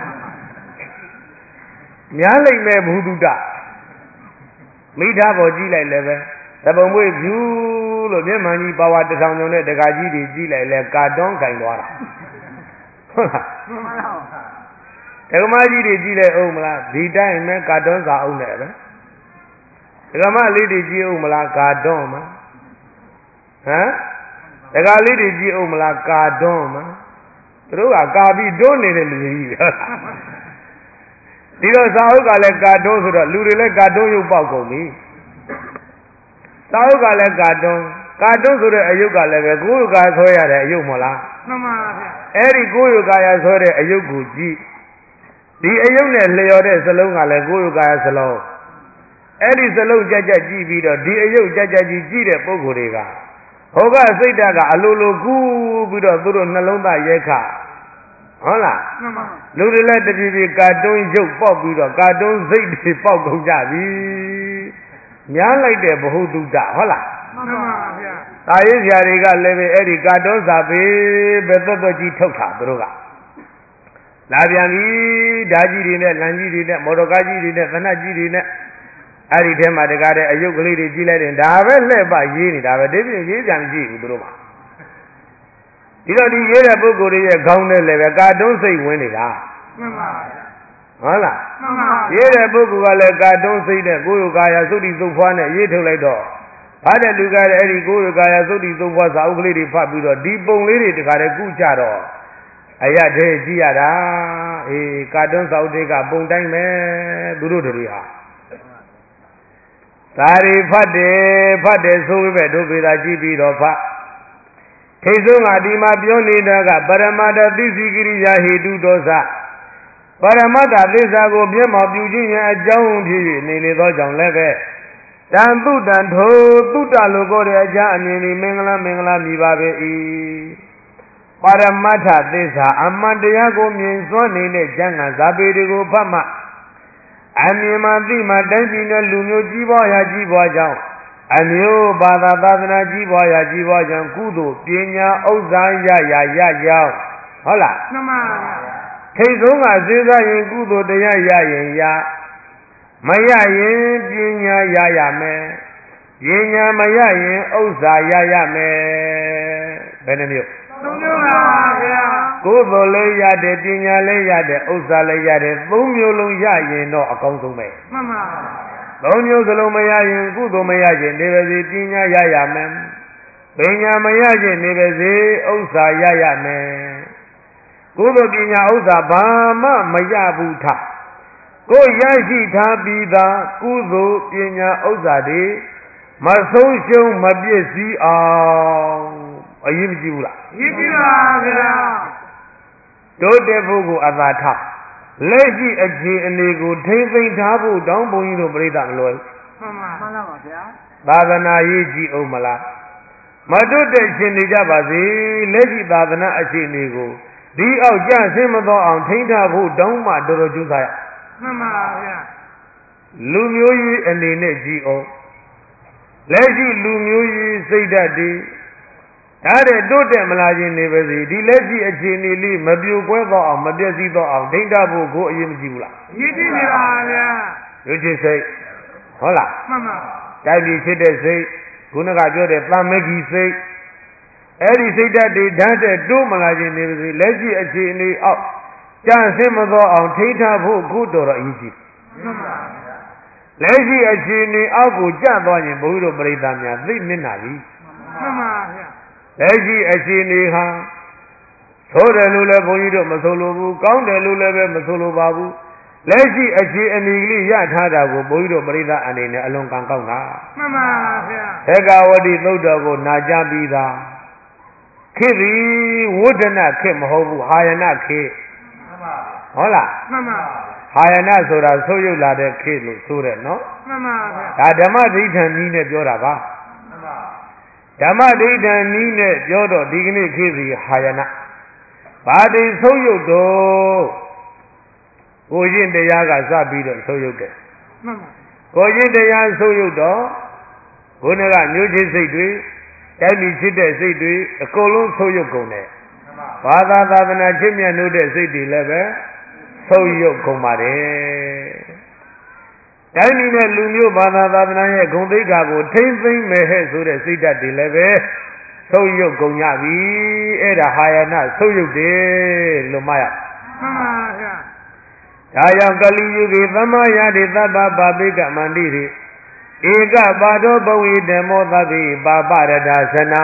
များလိုက်မဲ့ဘုဒ္ဓတမိသားပေါ်ကြည့်လိုက်လည်းပဲသဘုံမွေးဖြူလို့မျက်မှန်ကြီးပါဝါတထောင်ကျော်နဲ့တကကြီးတွေကြည့်လိုက်လဲကာတွန်းကင်သွားတာဟုတ်လားမှန်ပါဗျာဒကမကြီးတွေကြည့်လိုက်အောင်မလားဒီတိုင်းမဲ့ကာတွန်းစာအုပ်နဲ့ပဲဒကမလေးတွေကြည့်အောင်မလားကာတွန်းမှာဟမ်ဒကာလေးတွေကြည့်အောင်မလားကာတွန်းမှာသူတို့ကကာပြီးတွန်းနေတဲ့လူကြီးပဲဒီတော့စာအုပ်ကလည်းကာတွန်းဆိုတော့လူတွေလည်းကာတွန်းရုပ်ပေါက်ကုန်ပြီစာအုပ်ကလည်းကာတွန်းကာတွန်းဆိုတဲ့အယုတ်ကလည်းပဲကိုယ်ကဆွဲရတဲ့အယုတ်မလားမှန်ပါဗျာအဲ့ဒီကိုယ်ရကာယဆွဲတဲ့အယုတ်ကိုကြည့်ဒီအယုတ်နဲ့လျော်တဲ့စလုံးကလည်းကိုယ်ရကာယစလုံးအဲ့ဒီစလုံးကြက်ကြက်ကြည့်ပြီးတော့ဒီအယုတ်ကြက်ကြက်ကြီးကြည့်တဲ့ပုဂ္ဂိုလ်တွေကဟောကစိတ်ဓာတ်ကအလိုလိုကူးပြီးတော့သူတို့နှလုံးသားရဲခဟုတ်လားမှန်ပါလူတွေလည်းတပြေပြေကာတွန်းရုပ်ပေါက်ပြီးတော့ကာတွန်းစိတ်တွေပေါက်ကုန်ကြပြီများလိုက်တဲ့ဘ ഹു တုတဟုတ်လားမှန်ပါဗျာတာရေးဆရာတွေကလည်းပဲအဲ့ဒီကာတွန်းစာပေဘယ်သက်သက်ကြီးထုတ်တာသူတို့ကလာပြန်ပြီဓာကြီးတွေနဲ့လမ်းကြီးတွေနဲ့မော်တော်ကားကြီးတွေနဲ့သနတ်ကြီးတွေနဲ့အဲ့ဒီထဲမှာတကားတဲ့အယုတ်ကလေးတွေကြီးလိုက်တယ်ဒါပဲလှဲ့ပရေးနေတာပဲဒီပြင်ရေးကြံကြည့်ဘူးသူတို့မှာဒီတော့ဒီရေးတဲ့ပုဂ္ဂိုလ်တွေရဲ့ခေါင်းနဲ့လည်းပဲကာတွန်းစိတ်ဝင်နေတာမှန်ပါဟုတ်လားမှန်ပါရေးတဲ့ပုဂ္ဂိုလ်ကလည်းကာတွန်းစိတ်နဲ့ကိုယ်ရကာယသုတိသုတ်ဖွားနဲ့ရေးထုတ်လိုက်တော့ဘာတဲ့လူကလည်းအဲ့ဒီကိုယ်ရကာယသုတိသုတ်ဖွားစာအုပ်ကလေးတွေဖတ်ပြီးတော့ဒီပုံလေးတွေတခါတည်းကုကြတော့အရတဲ့ကြည့်ရတာအေးကာတွန်းစာအုပ်တွေကပုံတိုင်းပဲသူတို့တွေဟာဒါတွေဖတ်တယ်ဖတ်တယ်ဆိုပေမဲ့တို့ပေသာကြည့်ပြီးတော့ဖတ်ထိတ်ဆုံးကဒီမှာပြောနေတာကပရမတ္ထသစ္စည်းကိရိယာဟေတုဒောသပရမတ္ထသစ္စာကိုမျက်မှောက်ပြုခြင်းရဲ့အကြောင်းဖြစ်၍နေလေသောကြောင့်လည်းပဲတန်တုတန်ထိုတုတလိုကိုတဲ့အကြအမြင်ဒီမင်္ဂလာမင်္ဂလာမြည်ပါပဲ၏ပရမတ္ထသစ္စာအမှန်တရားကိုမြင်စွမ်းနေတဲ့ဉာဏ်ကဇာပေတွေကိုဖတ်မှအမြင်မှသိမှတိုင်းပြည်နဲ့လူမျိုးကြီးပွားရာကြီးပွားကြောင်းအမျိုးဘာသာသာသနာကြီးပွားရာကြီးပွားကြောင်းကုသိုလ်ပညာဥစ္စာရရရကြောင်းဟုတ်လားမှန်ပါဗျာထိတ်ဆုံးကစဉ်းစားရင်ကုသိုလ်တရားရရင်ရမရရင်ပညာရရမယ်ပညာမရရင်ဥစ္စာရရမယ်ဘယ်နှမျိုးသုံးမျိုးပါဗျာကုသိုလ်လည်းရတယ်ပညာလည်းရတယ်ဥစ္စာလည်းရတယ်သုံးမျိုးလုံးရရင်တော့အကောင်းဆုံးပဲမှန်ပါသုံးမျိုးစလုံးမရရင်ကုသိုလ်မရခြင်းနေပါစေပညာရရမယ်ပညာမရခြင်းနေပါစေဥစ္စာရရမယ်ကုသိုလ်ပညာဥစ္စာဘာမှမရဘူးထားကိုရရှိထားပြီးသားကုသိုလ်ပညာဥစ္စာတွေမဆုံးရှုံးမပြည့်စည်အောင်အရေးမကြီးဘူးလားအရေးကြီးပါဗျာတိုးတက်ဖို့ကိုအသာထားလက်ရှိအခြေအနေကိုထိမ့်သိမ်းထားဖို့တောင်းဘုန်းကြီးတို့ပြိဿမလွယ်မှန်ပါမှန်ပါဗျာသာသနာရေးကြည့်အောင်မလားမတိုးတက်ရှင်နေကြပါစေလက်ရှိသာသနာအခြေအနေကိုဒီအောက်ကျဆင်းမသောအောင်ထိန်းထားဖို့တောင်းမှတော်တော်ကြိုးစားရမှန်ပါဗျာလူမျိုးရေးအနေနဲ့ကြည့်အောင်လက်ရှိလူမျိုးရေးစိတ်ဓာတ်တွေဒါတဲ့တိုးတက်မလာခြင်းနေပါစေဒီလက်ရှိအခြေအနေလေးမပြိုကွဲသောအောင်မပြည့်စည်သောအောင်ထိန်းထားဖို့ကိုအရေးမကြီးဘူးလားအရေးကြီးပါဗျာလူချစ်စိတ်ဟုတ်လားမှန်ပါတိုက်ပြီးချစ်တဲ့စိတ်ခုနကပြောတဲ့တမဂီစိတ်အဲ့ဒီစိတ်ဓာတ်တွေဓာတ်တဲ့တိုးမလာခြင်းနေပါစေလက်ရှိအခြေအနေအောက်ကြဆင်းမသောအောင်ထိန်းထားဖို့ကိုတော်တော်အရေးကြီးမှန်ပါလက်ရှိအခြေအနေအောက်ကိုကျသွားရင်ဘုန်းကြီးတို့ပြိဿများသိမျက်နှာပြီမှန်ပါဗျာလက်ရှိအခြေအနေဟာသိုးတယ်လို့လည်းဘုန်းကြီးတို့မဆိုလိုဘူးကောင်းတယ်လို့လည်းပဲမဆိုလိုပါဘူးလက်ရှိအခြေအနေကလေးရထားတာကိုဘုန်းကြီးတို့ပြိဿအနေနဲ့အလွန်ကံကောင်းတာမှန်ပါဗျာသက္ကဝတိသုတ်တော်ကိုနာကြားပြီးသားခေတ်ဒီဝဋ္ဌနခေတ်မဟုတ်ဘူးဟာယနာခေတ်မှန်ပါဟုတ်လားမှန်ပါဟာယနာဆိုတာဆိုးရုပ်လာတဲ့ခေတ်လို့ဆိုတယ်နော်မှန်ပါဗျာဒါဓမ္မဒိဋ္ဌံနည်းနဲ့ပြောတာပါမှန်ပါဓမ္မဒိဋ္ဌံနည်းနဲ့ပြောတော့ဒီကနေ့ခေတ်စီဟာယနာဘာတိဆိုးရုပ်တော့ကိုရင်တရားကစပြီးတော့ဆိုးရုပ်တယ်မှန်ပါကိုရင်တရားဆိုးရုပ်တော့ခုနကမျိုးချစ်စိတ်တွေတိုက်ပြီးချစ်တဲ့စိတ်တွေအကုန်လုံးဆိုးရုပ်ကုန်တယ်ဘာသာသာသနာချစ်မြတ်လို့တဲ့စိတ်တွေလည်းပဲဆိုးရုပ်ကုန်ပါတယ်တိုင်းပြည်နဲ့လူမျိုးဘာသာသာသနာရဲ့ဂုဏ်သိက္ခာကိုထိမ့်သိမ့်မယ်ဟဲ့ဆိုတဲ့စိတ်ဓာတ်တွေလည်းပဲဆိုးရုပ်ကုန်ကြပြီအဲ့ဒါဟာယနာဆိုးရုပ်တယ်လို့မှတ်ရမှန်ပါဗျာဒါကြောင့်ကလိယုဂေသမ္မာယတိသဗ္ဗပါပိကမန္တိရိဧကပါတောဘဝိဓမ္မောသဗ္ဗိပါပရဒသနာ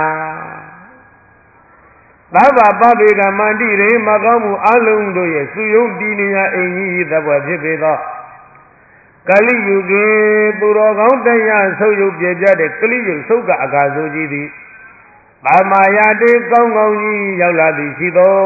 သဗ္ဗပါပိကမန္တိရိမကောင်းမှုအလုံးတို့ရဲ့စုယုံတည်နေရာအိမ်ကြီးသဘောဖြစ်ပေသောကလိယုဂေသူတော်ကောင်းတရားဆုပ်ယုပ်ပြကြတဲ့ကလိယုဆုပ်ကအကာဆိုကြီးသည်ပါမာယတေကောင်းကောင်းကြီးရောက်လာသည်ရှိသော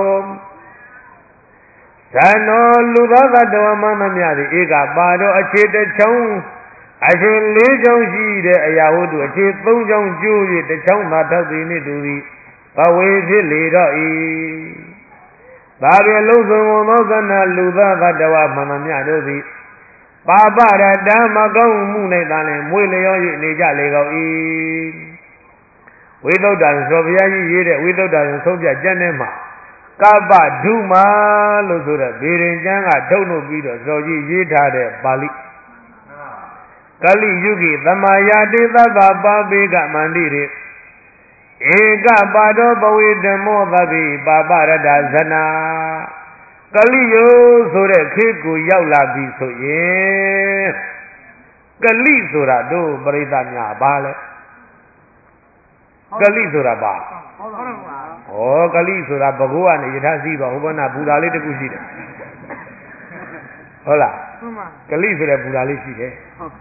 ဇာနောလူသောသတ္တဝမမမြသည်ဧကပါတော်အခြေတချောင်းအခြေလေးချောင်းရှိတဲ့အရာဝတ္ထုအခြေသုံးချောင်းကျိုး၍တချောင်းသာထောက်သည်နှင့်တူသည်ဘဝေဖြစ်လေတော့၏ဒါဖြင့်လုံးစုံသောသနာလူသောသတ္တဝမမမြတို့သည်ပါပရတံမကောင်းမှု၌သာလျှင်မွေလျော၍နေကြလေကောင်း၏ဝိသုဒ္ဓံဆိုဘုရားကြီးရေးတဲ့ဝိသုဒ္ဓံဆုံးဖြတ်ကျမ်းထဲမှာကပ္ပဒုမာလို့ဆိုတဲ့ဗေရင်ကျမ်းကထုတ်လုပ်ပြီးတော့ဇော်ကြီးရေးထားတဲ့ပါဠိကလိယုဂိသမာယာတိသဗ္ဗပါပိကမန္တိရိဧကပါတောဘဝေဓမ္မောသဗ္ဗိပါပရဒဇနာကလိယုဆိုတဲ့ခေတ်ကိုရောက်လာပြီဆိုရင်ကလိဆိုတာတို့ပရိသတ်များပါလဲကလိဆိုတာပါဟုတ်ပါဘူးဩကလိဆိုတာဘဂဝါနဲ့ယထာစီတော့ဟိုဘနာဘူတာလေးတစ်ခုရှိတယ်ဟုတ်လားမှန်ပါကလိဆိုတဲ့ဘူတာလေးရှိတယ်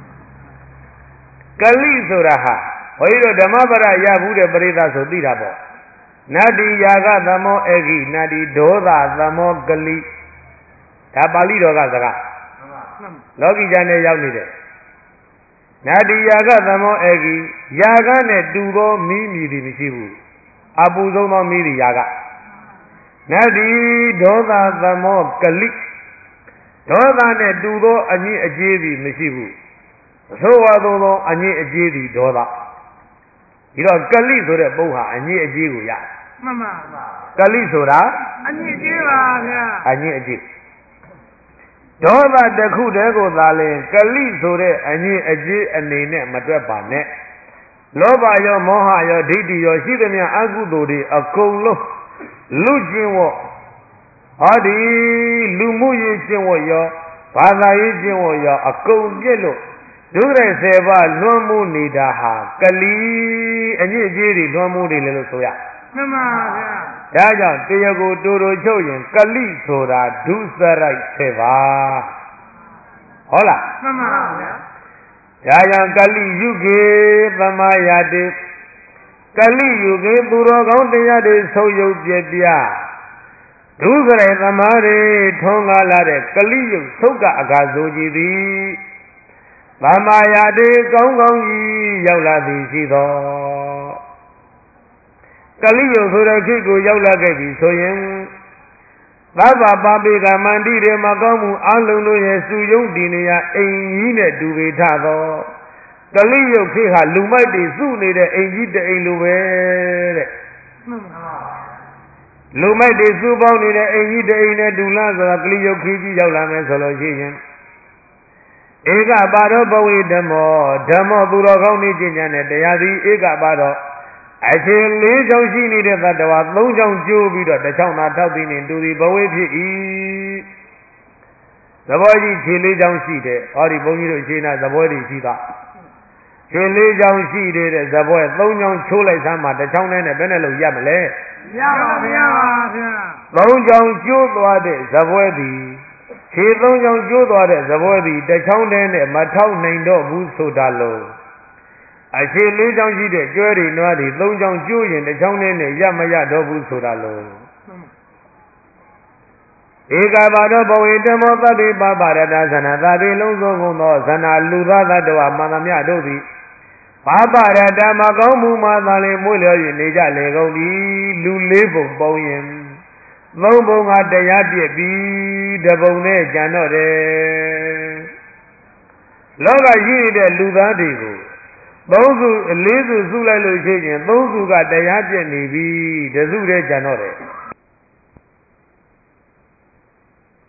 ကလိဆိုတာဟာဘုန်းကြီးတို့ဓမ္မပဒရဘူးတဲ့ပရိသတ်ဆိုသိတာပေါ့နတ္တိယာကသမောအေဂိနတ္တိဒောသသမောကလိဒါပါဠိတော်ကစကားလောကီကျမ်းနဲ့ရောက်နေတယ်နတ္တိယာကသမောအေဂိယာကနဲ့တူသောမိမိသည်မရှိဘူးအပူဆုံးသောမိသည်ယာကနတ္တိဒောသသမောကလိဒေါသနဲ့တူသောအညစ်အကြေးသည်မရှိဘူးအဆိုးဝါးသောအညစ်အကြေးသည်ဒေါသဒီတော့ကလိဆိုတဲ့ပုဂ္ဂဟာအညစ်အကြေးကိုရမှန်ပါကလိဆိုတာအညစ်ကြေးပါဗျာအညစ်အကြေးဒေါသတစ်ခုတည်းကိုသာလင်ကလိဆိုတဲ့အညစ်အကြေးအနေနဲ့မတွက်ပါနဲ့လောဘရောမောဟရောဒိဋ္ဌိရောရှိသမျှအကုသိုလ်တွေအကုန်လုံးလူကျင့်ဝတ်ဟောဒီလူမှုရေးကျင့်ဝတ်ရောဘာသာရေးကျင့်ဝတ်ရောအကုန်ပြည့်လို့ဒုရဆယ်ပါးလွှမ်းမိုးနေတာဟာကလိအညစ်အကြေးတွေလွှမ်းမိုးနေတယ်လို့ဆိုရမှန်ပါဗျာဒါကြောင့်တရားကိုတူတူချုပ်ရင်ကလိဆိုတာဒုစရိုက်ဆယ်ပါးဟုတ်လားမှန်ပါဗျာဒါကြောင့်ကလိယုကေသမာယတိကလိယုကေသူတော်ကောင်းတရားတွေဆုံးယုတ်ပြပြဒုစရိုက်သမားတွေထုံးကားလာတဲ့ကလိယုသုတ်ကအကာဆိုကြည်သည်သမာယတိကောင်းကောင်းကြီးရောက်လာသည်ရှိသောကလိယုဆိုတဲ့ခေတ်ကိုရောက်လာခဲ့ပြီဆိုရင်သဗ္ဗပါပိကမန္တိတွေမကောင်းမှုအလုံးတို့ရဲ့စုယုံတည်နေရအိမ်ကြီးနဲ့တူပေထသောကလိယုခေတ်ဟာလူမိုက်တွေစုနေတဲ့အိမ်ကြီးတအိမ်လိုပဲတဲ့မှန်ပါလူမိုက်တွေစုပေါင်းနေတဲ့အိမ်ကြီးတအိမ်နဲ့တူလားဆိုတာကလိယုခေတ်ကြီးရောက်လာမယ်ဆိုလို့ရှိရင်ဧကပါတော်ဘဝေဓမ္မောဓမ္မောသူတော်ကောင်းနေခြင်းနဲ့တရားသည်ဧကပါတော်အရှင်လေးချောင်းရှိနေတဲ့သတ္တဝါသုံးချောင်းကျိုးပြီးတော့တစ်ချောင်းသာထောက်ပြီးနေတူဒီဘဝေဖြစ်၏သဘောကြီးခြေလေးချောင်းရှိတယ်ဟောဒီဘုန်းကြီးတို့ခြေနာသဘောတွေရှိတာခြေလေးချောင်းရှိတဲ့သဘောသုံးချောင်းချိုးလိုက်စမ်းမှတစ်ချောင်းနဲ့ဘယ်နဲ့လို့ရမလဲရပါဗျာဗျာသုံးချောင်းကျိုးသွားတဲ့သဘောသည်ခြေသုံးချောင်းကျိုးသွားတဲ့သဘောသည်တစ်ချောင်းနဲ့မထောက်နိုင်တော့ဘူးဆိုတာလို့အရှိလေးချောင်းရှိတဲ့ကျွဲတွေနွားတွေသုံးချောင်းကျိုးရင်တစ်ချောင်းနဲ့နဲ့ရမရတော့ဘူးဆိုတာလို့ဧကဘာတော်ဘဝေတမောသဗ္ဗေပပရတသနာသာတိလုံးစုံကုန်သောဇနာလူသားသတ္တဝါမှန်သမျှတို့သည်ပပရတမကောင်းမှုမှသာလင်မွေးလျော်၍နေကြလေကုန်သည်လူလေးပုံပေါင်းရင်သုံးပုံကတရားပြည့်ပြီးတပုံနဲ့ကြံတော့တယ်လောကရှိတဲ့လူသားတွေကိုသုံးစုလေးစုစုလိုက်လို့ရှိရင်သုံးစုကတရားပြည့်နေပြီတစုတည်းကြံတော့တယ်